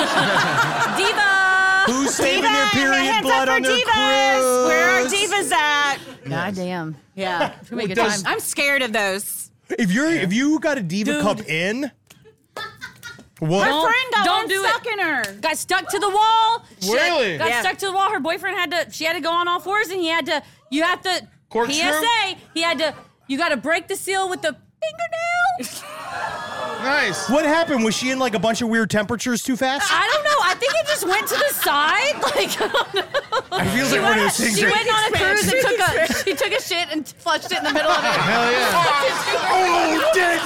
Who's saving their period Hands blood up on for their divas. cruise? Where are divas at? God damn. Yeah. It's gonna be a good Does- time. I'm scared of those. If you're if you got a diva Dude. cup in, what? Don't- Friend got don't one do it. stuck in her. Got stuck to the wall. Shit. Really? Got Yeah. stuck to the wall. Her boyfriend had to, she had to go on all fours and he had to, you have to, Corkscrew? P S A, he had to, you got to break the seal with the fingernail. Nice. What happened? Was she in like a bunch of weird temperatures too fast? I don't know. I think it just went to the side. Like, I don't know. I feel like one of those things. She where- went on a cruise and took a, she took a shit and flushed it in the middle of it. Hell yeah. Oh, dick!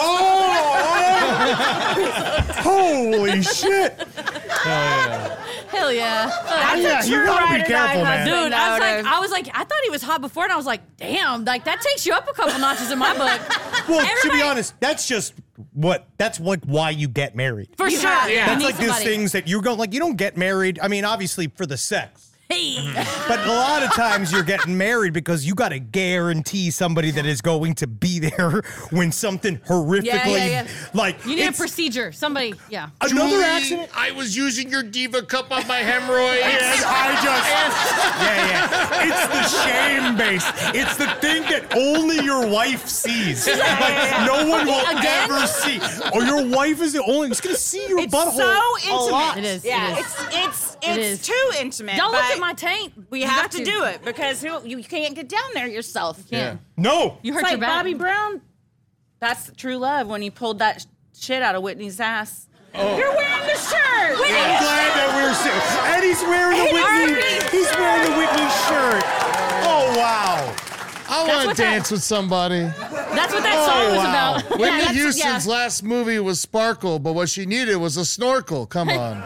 Oh, holy shit! Hell yeah. That's Yeah, a you true gotta be ride or careful, die man. Dude, husband I was like, notice. I was like, I thought he was hot before, and I was like, damn, like that takes you up a couple notches in my book. Well, to Everybody- be honest, that's just what. That's like why you get married. For You sure. have- You That's need like those somebody. things that you go like. You don't get married. I mean, obviously for the sex. Hey. But a lot of times you're getting married because you got to guarantee somebody that is going to be there when something horrifically, Yeah, yeah, yeah. like You need a it's- procedure. Somebody, yeah. another Julie, accident. I was using your diva cup on my hemorrhoids. And I just, yeah, yeah. It's the shame base. It's the thing that only your wife sees. Like no one will Again? ever see. Or your wife is the only. It's gonna see your It's butthole so a intimate. lot. It is. Yeah, it is. it's it's It it's is. too intimate. Don't look but at my taint. We You have got to do it because who, you can't get down there yourself. Yeah. No. You It's hurt like your back. Bobby Brown. That's true love when he pulled that sh- shit out of Whitney's ass. You're wearing the shirt. I'm glad that we're sitting. And he's wearing the Whitney. He's wearing the Whitney shirt. Oh wow. I want to what that- dance with somebody. That's what that song was wow. about. Whitney that's- Houston's yeah. last movie was Sparkle, but what she needed was a snorkel. Come on.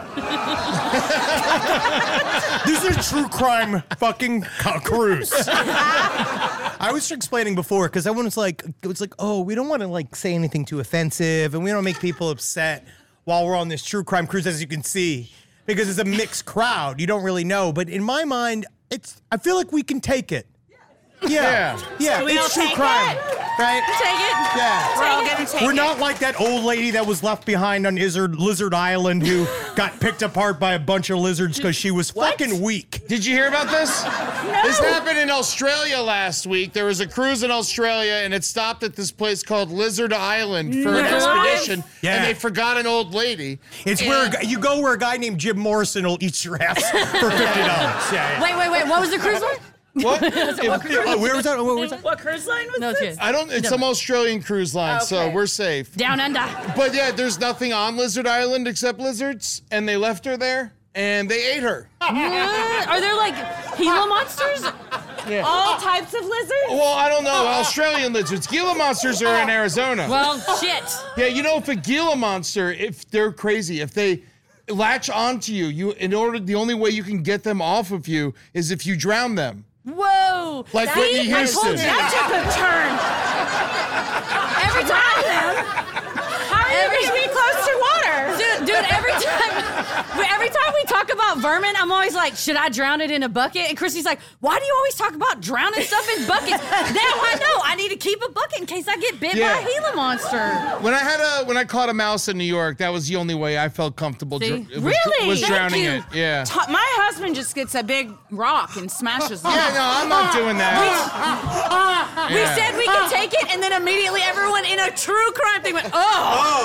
This is a true crime fucking cu- cruise. I was explaining before because I was like, it was like, oh, we don't want to like say anything too offensive, and we don't make people upset while we're on this true crime cruise, as you can see, because it's a mixed crowd. You don't really know, but in my mind, it's. I feel like we can take it. Yeah, yeah, we it's all true take crime, right? Take it. Yeah. We're all gonna take We're it. not like that old lady that was left behind on Lizard, Lizard Island who got picked apart by a bunch of lizards because she was fucking weak. Did you hear about this? This happened in Australia last week. There was a cruise in Australia, and it stopped at this place called Lizard Island for an No. expedition. Yeah. And they forgot an old lady. It's And- where a guy- you go where a guy named Jim Morrison will eat your ass for fifty dollars. Yeah, yeah. Wait, wait, wait. What was the cruise line? What? Oh, where was that? Where was that? What cruise line was No, this? it's good. I don't. It's some Australian cruise line, so Okay. we're safe. Down under. But yeah, there's nothing on Lizard Island except lizards, and they left her there, and they ate her. What? Are there like Gila monsters? All types of lizards? Well, I don't know. Australian lizards. Gila monsters are in Arizona. Well, shit. Yeah, you know, if a Gila monster, if they're crazy, if they latch onto you, you in order, the only way you can get them off of you is if you drown them. Whoa. Like That- Whitney I told Houston. you. That took a turn. Every time. How are you Every- going to be close to water? Dude, dude, every time, every time we talk about vermin, I'm always like, should I drown it in a bucket? And Chrissy's like, why do you always talk about drowning stuff in buckets? Now I know I need to keep a bucket in case I get bit Yeah. by a Gila monster. When I had a when I caught a mouse in New York, that was the only way I felt comfortable. See? dr- was, Really? Was Thank drowning you. it. Yeah. Ta- My husband just gets a big rock and smashes it. Yeah, no, I'm not doing that. We Yeah. said we could take it, and then immediately everyone in a true crime thing went, oh.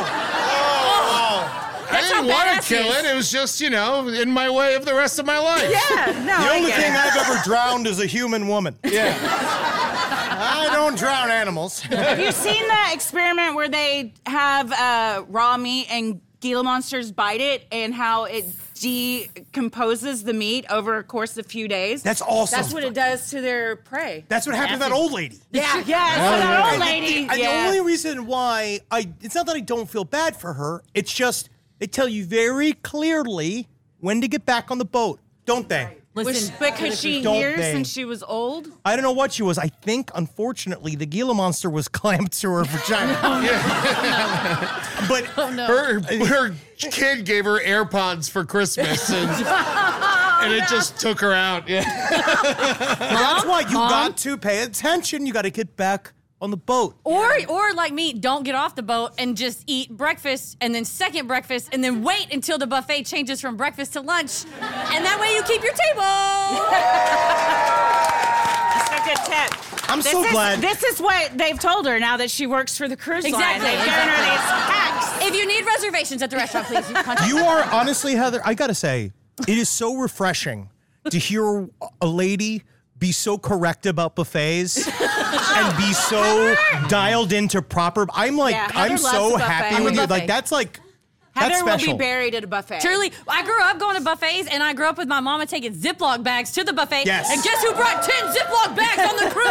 I That's didn't how want badass to kill he is. it. It was just, you know, in my way of the rest of my life. Yeah, no, The I only get thing it. I've ever drowned is a human woman. Yeah. I don't drown animals. Have you seen that experiment where they have uh, raw meat and Gila monsters bite it and how it decomposes the meat over a course of a few days? That's awesome. That's what it does to their prey. That's what happened to that old lady. Yeah, yeah, so that old lady. And yeah. the only reason why I it's not that I don't feel bad for her. It's just they tell you very clearly when to get back on the boat, don't they? Listen, Because she Don't hears they? since she was old. I don't know what she was. I think, unfortunately, the Gila monster was clamped to her vagina. But oh no. Her, her kid gave her AirPods for Christmas, and, and it just took her out. Yeah. that's why you Mom? got to pay attention. You got to get back on the boat. Or, or like me, don't get off the boat and just eat breakfast and then second breakfast and then wait until the buffet changes from breakfast to lunch. And that way you keep your table. That's a good tip. I'm This so is, glad. This is what they've told her now that she works for the cruise line. Exactly, They've given her exactly. these hacks. If you need reservations at the restaurant, please. You, contact You are honestly, Heather, I got to say, it is so refreshing to hear a lady be so correct about buffets and be so dialed into proper. I'm like, Yeah, Heather I'm loves so a buffet. happy I'm with a you. buffet. Like, that's like, Heather that's will special. be buried at a buffet. Truly, I grew up going to buffets, and I grew up with my mama taking Ziploc bags to the buffet. Yes. And guess who brought ten Ziploc bags on the cruise?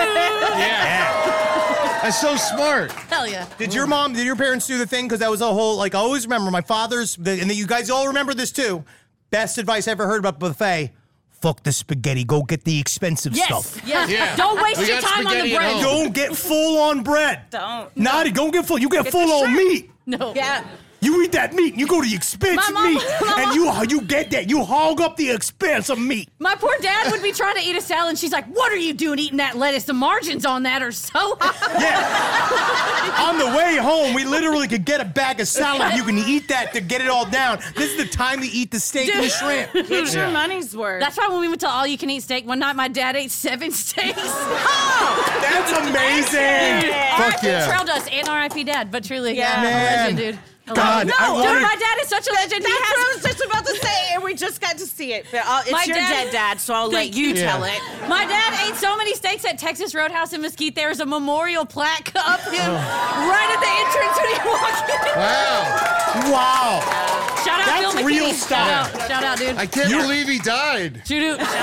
Yeah. That's so smart. Hell yeah. Did your mom, did your parents do the thing? Because that was a whole, like, I always remember my father's, the, and you guys all remember this too. Best advice I ever heard about buffet. Fuck the spaghetti. Go get the expensive Yes, stuff. yes. Yeah. Don't waste We your got time on the spaghetti at bread. home. Don't get full on bread. Don't. Not, don't get full. You get, Get full the on shrimp. meat. No. Yeah. You eat that meat and you go to the expensive My mom- meat. my And you you get that. You hog up the expensive meat. My poor dad would be trying to eat a salad, and she's like, "What are you doing eating that lettuce? The margins on that are so high." Yeah. On the way home, we literally could get a bag of salad. You can eat that to get it all down. This is the time to eat the steak and the shrimp. Get your money's worth. That's why when we went to all-you-can-eat steak one night, my dad ate seven steaks. That's amazing. Fuck yeah. Trailed us and R I P Dad, but truly, Yeah. yeah, Man. legend, dude. I love God, him. I no, wanted- dude, my dad is such a legend. That's he what has I was just about to say, and we just got to see it. But I'll, it's My your dad- dead dad, so I'll let Thank you you. tell Yeah. it. My dad ate so many steaks at Texas Roadhouse in Mesquite. There's a memorial plaque up him right at the entrance when he walked in. Wow. Wow. Shout out That's Phil McKinney. real Shout stuff. out, shout out, dude. I can't believe he died. Shoot out.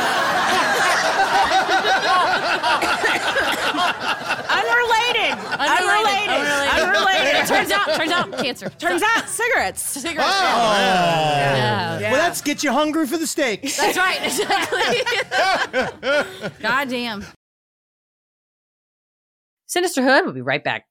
Unrelated. Unrelated. Unrelated. Unrelated. turns out, turns out, cancer. Turns out cigarettes. Cigarettes. Oh. Yeah. Well, let's get you hungry for the steaks. That's right, exactly. God damn. Sinisterhood will be right back.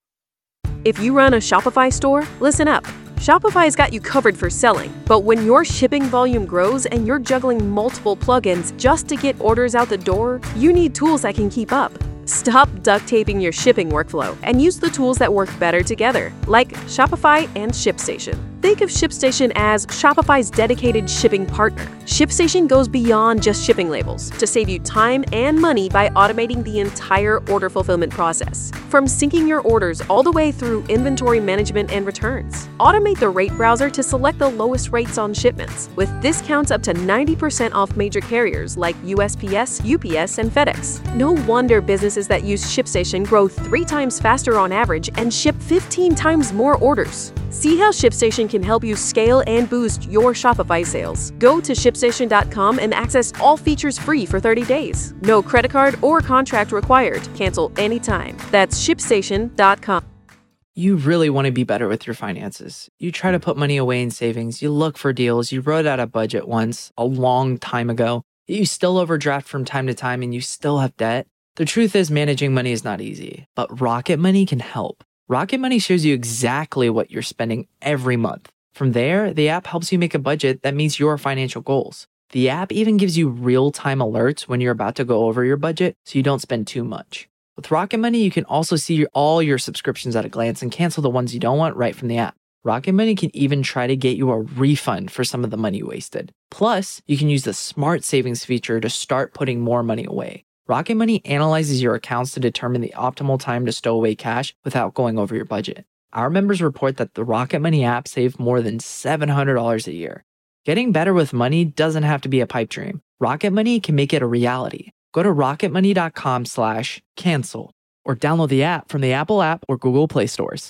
If you run a Shopify store, listen up. Shopify's got you covered for selling, but when your shipping volume grows and you're juggling multiple plugins just to get orders out the door, you need tools that can keep up. Stop duct taping your shipping workflow and use the tools that work better together, like Shopify and ShipStation. Think of ShipStation as Shopify's dedicated shipping partner. ShipStation goes beyond just shipping labels to save you time and money by automating the entire order fulfillment process. From syncing your orders all the way through inventory management and returns. Automate the rate browser to select the lowest rates on shipments, with discounts up to ninety percent off major carriers like U S P S, U P S, and FedEx. No wonder businesses that use ShipStation grow three times faster on average and ship fifteen times more orders. See how ShipStation can help you scale and boost your Shopify sales. Go to ShipStation dot com and access all features free for thirty days. No credit card or contract required. Cancel anytime. That's ShipStation dot com. You really want to be better with your finances. You try to put money away in savings. You look for deals. You wrote out a budget once, a long time ago. You still overdraft from time to time and you still have debt. The truth is, managing money is not easy, but Rocket Money can help. Rocket Money shows you exactly what you're spending every month. From there, the app helps you make a budget that meets your financial goals. The app even gives you real-time alerts when you're about to go over your budget so you don't spend too much. With Rocket Money, you can also see all your subscriptions at a glance and cancel the ones you don't want right from the app. Rocket Money can even try to get you a refund for some of the money you wasted. Plus, you can use the Smart Savings feature to start putting more money away. Rocket Money analyzes your accounts to determine the optimal time to stow away cash without going over your budget. Our members report that the Rocket Money app saved more than seven hundred dollars a year. Getting better with money doesn't have to be a pipe dream. Rocket Money can make it a reality. Go to rocketmoney.com slash cancel or download the app from the Apple app or Google Play stores.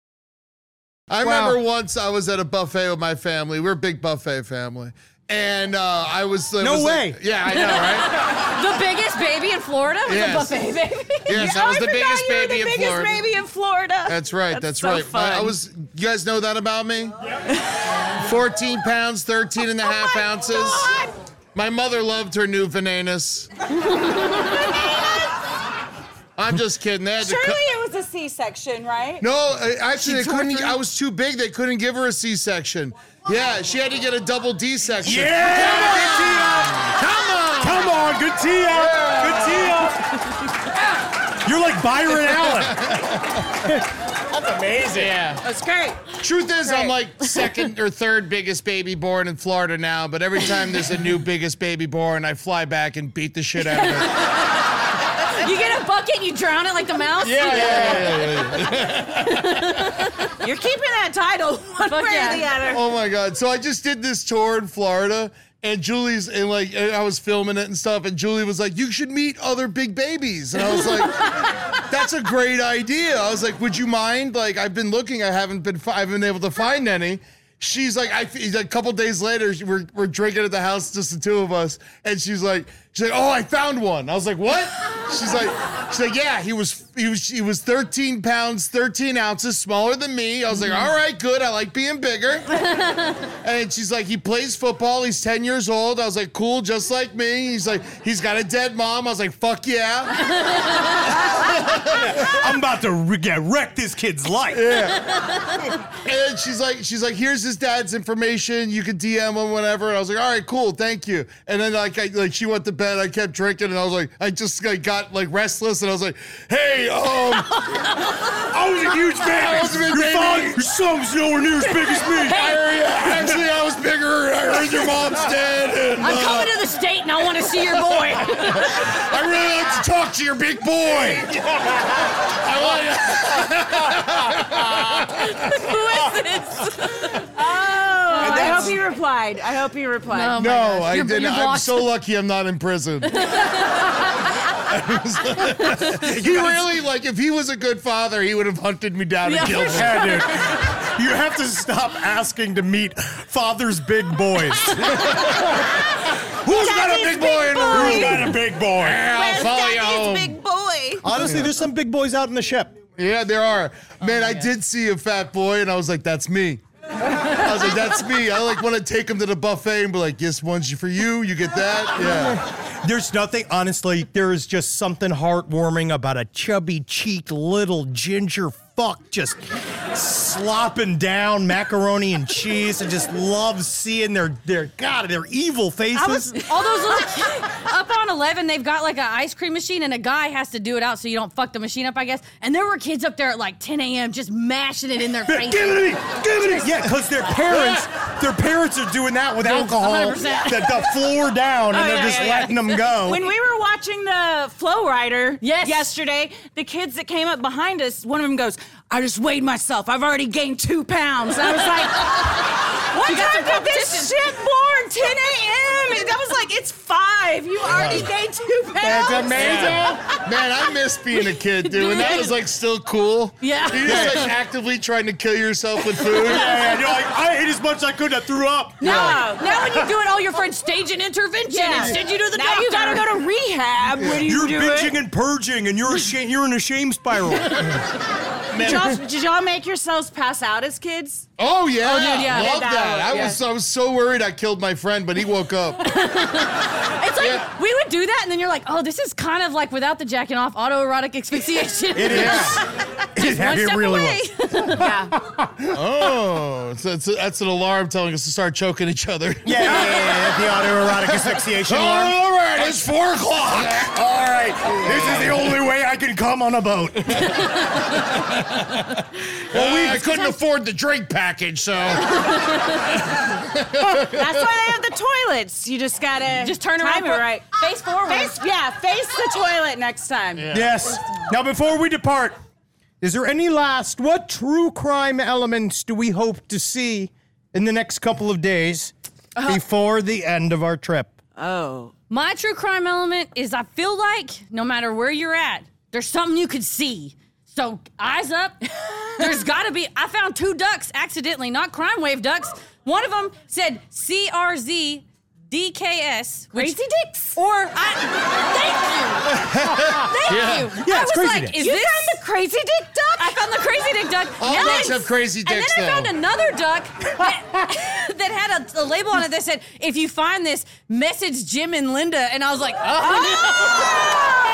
I Wow. remember once I was at a buffet with my family. We're a big buffet family. And uh, I was... it No was way. Like, yeah, I know, right? The biggest baby in Florida was Yes. a buffet baby. Yes, I was the biggest you were baby the in biggest Florida. baby in Florida. That's right, That's that's, so right. fun. I, I was, you guys know that about me? fourteen pounds, thirteen and a half Oh my ounces. God. My mother loved her new Venenas. I'm just kidding. They had to Surely cut- it was a C-section, right? No, uh, actually, She they couldn't. tore I was too big. They couldn't give her a C-section. Yeah, she had to get a double D-section. Yeah! Come on! Come on, good tee up. Good tee up. You're like Byron Allen. That's amazing. Yeah. That's great. Truth is, I'm Great. like second or third biggest baby born in Florida now, but every time there's a new biggest baby born, I fly back and beat the shit out of it. You get a bucket and you drown it like the mouse? Yeah, yeah, yeah, yeah. You're keeping that title one Fuck way yeah. or the other. Oh my God. So I just did this tour in Florida. And Julie's, and like, and I was filming it and stuff, and Julie was like, you should meet other big babies. And I was like, that's a great idea. I was like, would you mind? Like, I've been looking, I haven't been, I haven't been able to find any. She's like, I, a couple days later, we're, we're drinking at the house, just the two of us. And she's like, she's like, oh, I found one. I was like, what? She's like, she's like, yeah, he was, he was, he was thirteen pounds, thirteen ounces smaller than me. I was like, all right, good. I like being bigger. And she's like, he plays football. He's ten years old. I was like, cool, just like me. He's like, he's got a dead mom. I was like, fuck yeah. I'm about to re- get wreck this kid's life. Yeah. And she's like, she's like, here's his dad's information. You can D M him, whatever. And I was like, all right, cool, thank you. And then like, I, like she went to bed. I kept drinking, and I was like, I just like got like restless, and I was like, hey, um, I was a huge fan. I was a big Your baby. father, your son's nowhere near as big as me. I, actually, I was bigger. I heard your mom's dead. And, I'm uh, coming to the state and I want to see your boy. I really like to talk to your big boy. I Who is this? Oh, I hope he replied. I hope he replied. No. want, no, gosh. I You're- didn't. you're I'm blocked. so lucky I'm not in prison. He really, like, if he was a good father, he would have hunted me down Yeah, and killed for me. Yeah, dude. You have to stop asking to meet father's big boys. Who's got a Daddy's big boy in the boy. room? Who's got a big boy? Yeah, I'll Where's follow you Daddy's home. big boy? Honestly, there's some big boys out in the ship. Yeah, there are. Man, I did see a fat boy, and I was like, that's me. I was like, that's me. I like want to take him to the buffet and be like, this one's for you. You get that? Yeah. There's nothing, honestly, there is just something heartwarming about a chubby-cheeked little ginger fuck just slopping down macaroni and cheese and just love seeing their, their God, their evil faces. I was, all those little up on eleven, they've got like an ice cream machine, and a guy has to do it out so you don't fuck the machine up, I guess. And there were kids up there at like ten a.m. just mashing it in their face. Give it to me! Give it to me! Yeah, because their parents, their parents are doing that with alcohol, one hundred percent. the, the floor down, and Oh, they're yeah, just yeah, yeah. letting them go. When we were watching the Flow Rider Yes. yesterday, the kids that came up behind us, one of them goes, I just weighed myself. I've already gained two pounds. And I was like, what You got time some did this shit born? ten a.m. And I was like, it's five. You already gained two pounds. That's amazing. Man, I miss being a kid, dude. And that was like still cool. Yeah. You're just like actively trying to kill yourself with food. Yeah, yeah, you're like, I ate as much as I could, I threw up. No. Now when you do it, all your friends stage an intervention Yeah. and send you to the now doctor. you gotta go to rehab when you You're do binging it. and purging, and you're a shame, you're in a shame spiral. Did y'all, did y'all make yourselves pass out as kids? Oh yeah, Oh, dude, yeah. love That that. one, I yeah. was I was so worried I killed my friend, but he woke up. It's like Yeah. we would do that, and then you're like, "Oh, this is kind of like without the jacking off, autoerotic asphyxiation." It is. It, One it step really away. was. Yeah. Oh, so that's, that's an alarm telling us to start choking each other. Yeah, yeah, yeah, yeah, the autoerotic asphyxiation Oh, alarm. all right, it's four o'clock. All right, this is the only way I can come on a boat. Well, we, I couldn't afford the drink package, so. That's why they have the toilets. You just gotta Just turn time around, it right. face forward. Face, yeah, face the toilet next time. Yes. Now, before we depart, is there any last, what true crime elements do we hope to see in the next couple of days before the end of our trip? Oh. My true crime element is I feel like no matter where you're at, there's something you could see. So eyes up. There's got to be. I found two ducks accidentally, not crime wave ducks. One of them said C R Z D K S. Which, Crazy dicks? Or I. Thank you. Thank Yeah. you. Yeah, I it's was crazy like, dicks. is You this found the crazy dick duck? I found the crazy dick duck. All And ducks then- have crazy dicks, And then I found though. another duck that, that had a, a label on it that said, if you find this, message Jim and Linda. And I was like, oh.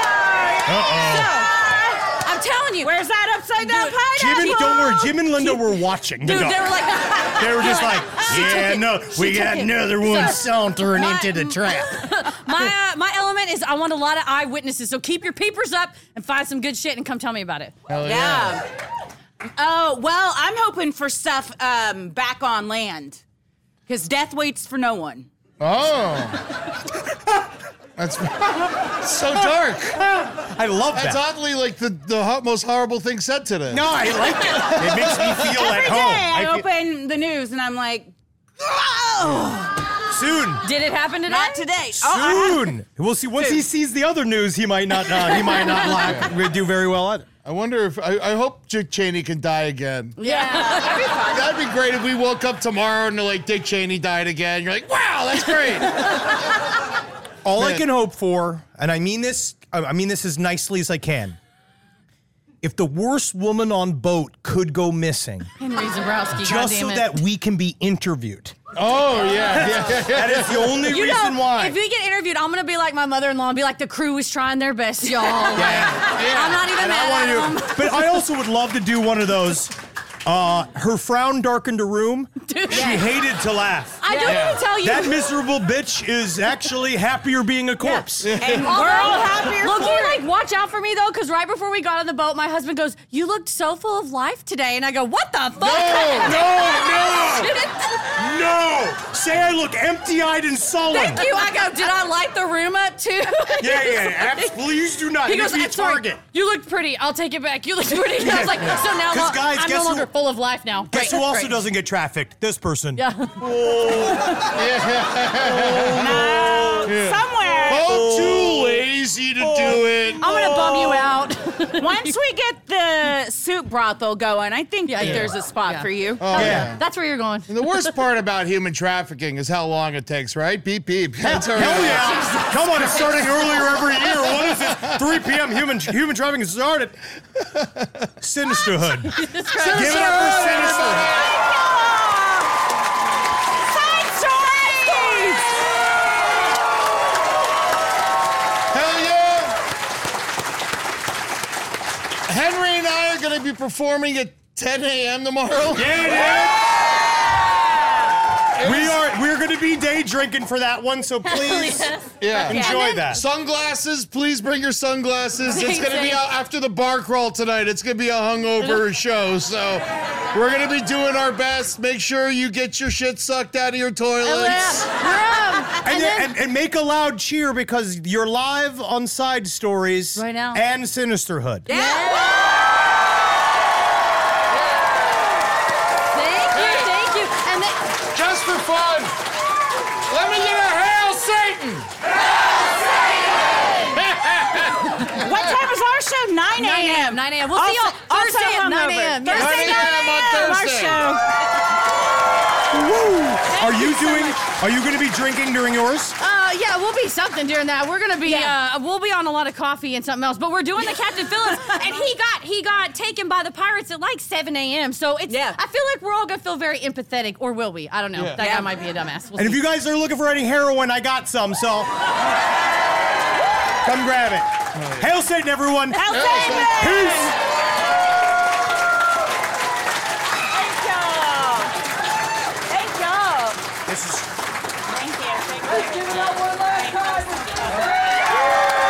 So, I'm telling you. Where's that upside down Jim and, pineapple? don't worry, Jim and Linda were watching. The Dude, dog. they were like, They were just like, She yeah, took it. no, She we took got it. another one So, sauntering my- into the trap. my uh, my element is I want a lot of eyewitnesses. So keep your peepers up and find some good shit and come tell me about it. Hell Yeah. Oh, well, I'm hoping for stuff um, back on land. Because death waits for no one. Oh. That's so dark. I love That's that. oddly like the, the ho- most horrible thing said today. No, I like it. It makes me feel Every at day home. I, I feel- open the news and I'm like, oh, soon. Did it happen today? not today. Oh, I have- Soon. We'll see. Once he sees the other news, he might not. Uh, he might not like, do very well either. I wonder if I, I hope Dick Cheney can die again. yeah, that'd be fun. That'd be great if we woke up tomorrow and like Dick Cheney died again. You're like, wow, that's great. All I Man. can hope for, and I mean this, I I mean this as nicely as I can. If the worst woman on boat could go missing, Henry Zabrowski, just so goddammit. that we can be interviewed. Oh yeah, yeah, yeah, yeah. That is the only You reason know, why. if we get interviewed, I'm gonna be like my mother-in-law and be like, the crew was trying their best, y'all. Yeah. I'm not even And I mad wanna at do- them. But I also would love to do one of those. Uh, her frown darkened a room. Dude. She hated to laugh. I don't Yeah. need to tell you. That miserable bitch is actually happier being a corpse. And we're Although, all happier Loki, for it. like, watch out for me though, because right before we got on the boat, my husband goes, "You looked so full of life today," and I go, "What the fuck?" no, no. No! Say I look empty-eyed and sullen. Thank you. I go, "Did I light the room up too?" Yeah, yeah. abs- Please do not. He It goes, could be a "I'm sorry. target. You looked pretty. I'll take it back. You looked pretty." And I was like, "So now 'Cause lo- guys, I'm guess no who- longer full of life now." Guess Great, who also great. doesn't get trafficked? This person. Yeah. Somewhere. Oh, too lazy to do it. I'm gonna bum you out. Once we get the soup brothel going, I think Yeah, that yeah. there's a spot Yeah. for you. Oh, yeah. That's where you're going. And the worst part about human trafficking is how long it takes, right? Beep beep. That's all Hell right. yeah! Come on, it's starting earlier every year. What is it? three p.m. Human human trafficking started. Sinisterhood. Give it up for Sinisterhood. Side stories! Hell yeah! Henry and I are going to be performing at ten a.m. tomorrow. Yeah, dude. We are we're going to be day drinking for that one, so please Yeah. enjoy that. Sunglasses, please bring your sunglasses. It's going to be Thanks. out after the bar crawl tonight. It's going to be a hungover show, so we're going to be doing our best. Make sure you get your shit sucked out of your toilets. And, and, and make a loud cheer because you're live on Side Stories Right now. and Sinisterhood. Thank you, thank you. And then, Just for fun, let me get a Hail Satan! What time is our show? nine a.m. nine a.m. We'll see y'all Also- Thursday also at nine hungover. a.m. Thursday nine a.m. on Our Thursday. show. Are you doing? Are you going to be drinking during yours? Uh, yeah, we'll be something during that. We're gonna be, uh, we'll be on a lot of coffee and something else. But we're doing the Captain Phillips, and he got he got taken by the pirates at like seven a.m. So it's, Yeah. I feel like we're all gonna feel very empathetic, or will we? I don't know. Yeah. That Yeah. guy might be a dumbass. We'll And if see. you guys are looking for any heroin, I got some. So come grab it. Hail Satan, everyone! Hail Satan! Peace. Thank y'all. Thank y'all. This is. Thank you. Thank you. Let's give it up one last time.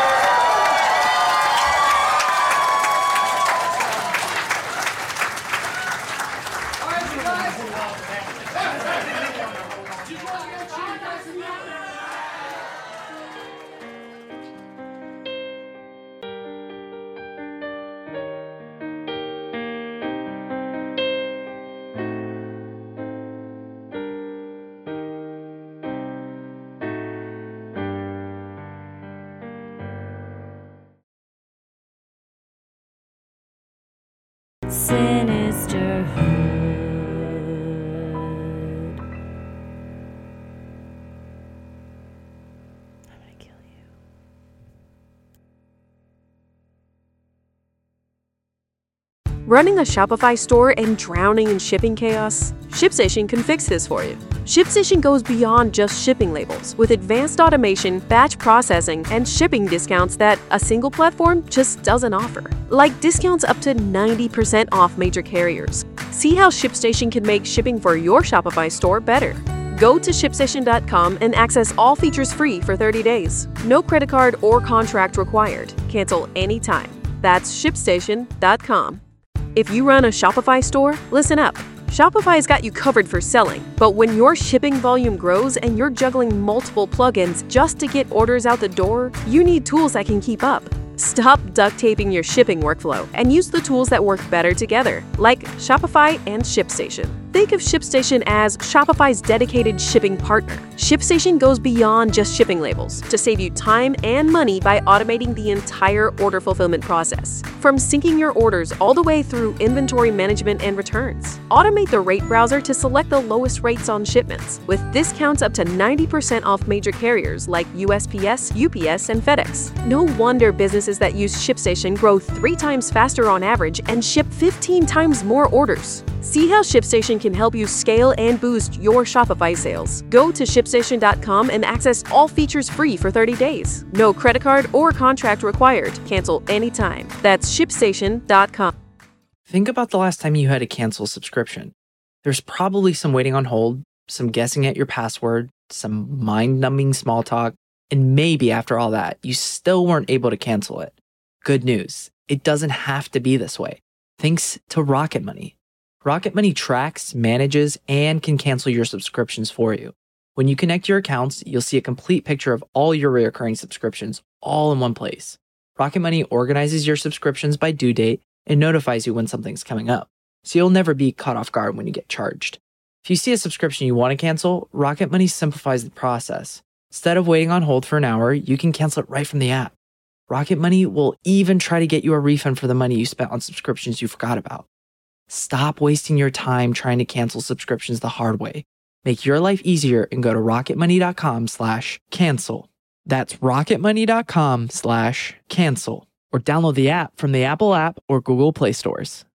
Sinisterhood. I'm gonna kill you. Running a Shopify store and drowning in shipping chaos? ShipStation can fix this for you. ShipStation goes beyond just shipping labels with advanced automation, batch processing, and shipping discounts that a single platform just doesn't offer. Like discounts up to ninety percent off major carriers. See how ShipStation can make shipping for your Shopify store better. Go to ship station dot com and access all features free for thirty days. No credit card or contract required. Cancel anytime. That's ship station dot com. If you run a Shopify store, listen up. Shopify's got you covered for selling, but when your shipping volume grows and you're juggling multiple plugins just to get orders out the door, you need tools that can keep up. Stop duct taping your shipping workflow and use the tools that work better together, like Shopify and ShipStation. Think of ShipStation as Shopify's dedicated shipping partner. ShipStation goes beyond just shipping labels to save you time and money by automating the entire order fulfillment process. From syncing your orders all the way through inventory management and returns. Automate the rate browser to select the lowest rates on shipments, with discounts up to ninety percent off major carriers like U S P S, U P S, and FedEx. No wonder businesses that use ShipStation grow three times faster on average and ship fifteen times more orders. See how ShipStation can help you scale and boost your Shopify sales. Go to ship station dot com and access all features free for thirty days. No credit card or contract required. Cancel anytime. That's ship station dot com. Think about the last time you had to cancel a subscription. There's probably some waiting on hold, some guessing at your password, some mind-numbing small talk, and maybe after all that, you still weren't able to cancel it. Good news, it doesn't have to be this way. Thanks to Rocket Money. Rocket Money tracks, manages, and can cancel your subscriptions for you. When you connect your accounts, you'll see a complete picture of all your recurring subscriptions all in one place. Rocket Money organizes your subscriptions by due date and notifies you when something's coming up, so you'll never be caught off guard when you get charged. If you see a subscription you want to cancel, Rocket Money simplifies the process. Instead of waiting on hold for an hour, you can cancel it right from the app. Rocket Money will even try to get you a refund for the money you spent on subscriptions you forgot about. Stop wasting your time trying to cancel subscriptions the hard way. Make your life easier and go to rocketmoney.com slash cancel. That's rocketmoney.com slash cancel. Or download the app from the Apple app or Google Play stores.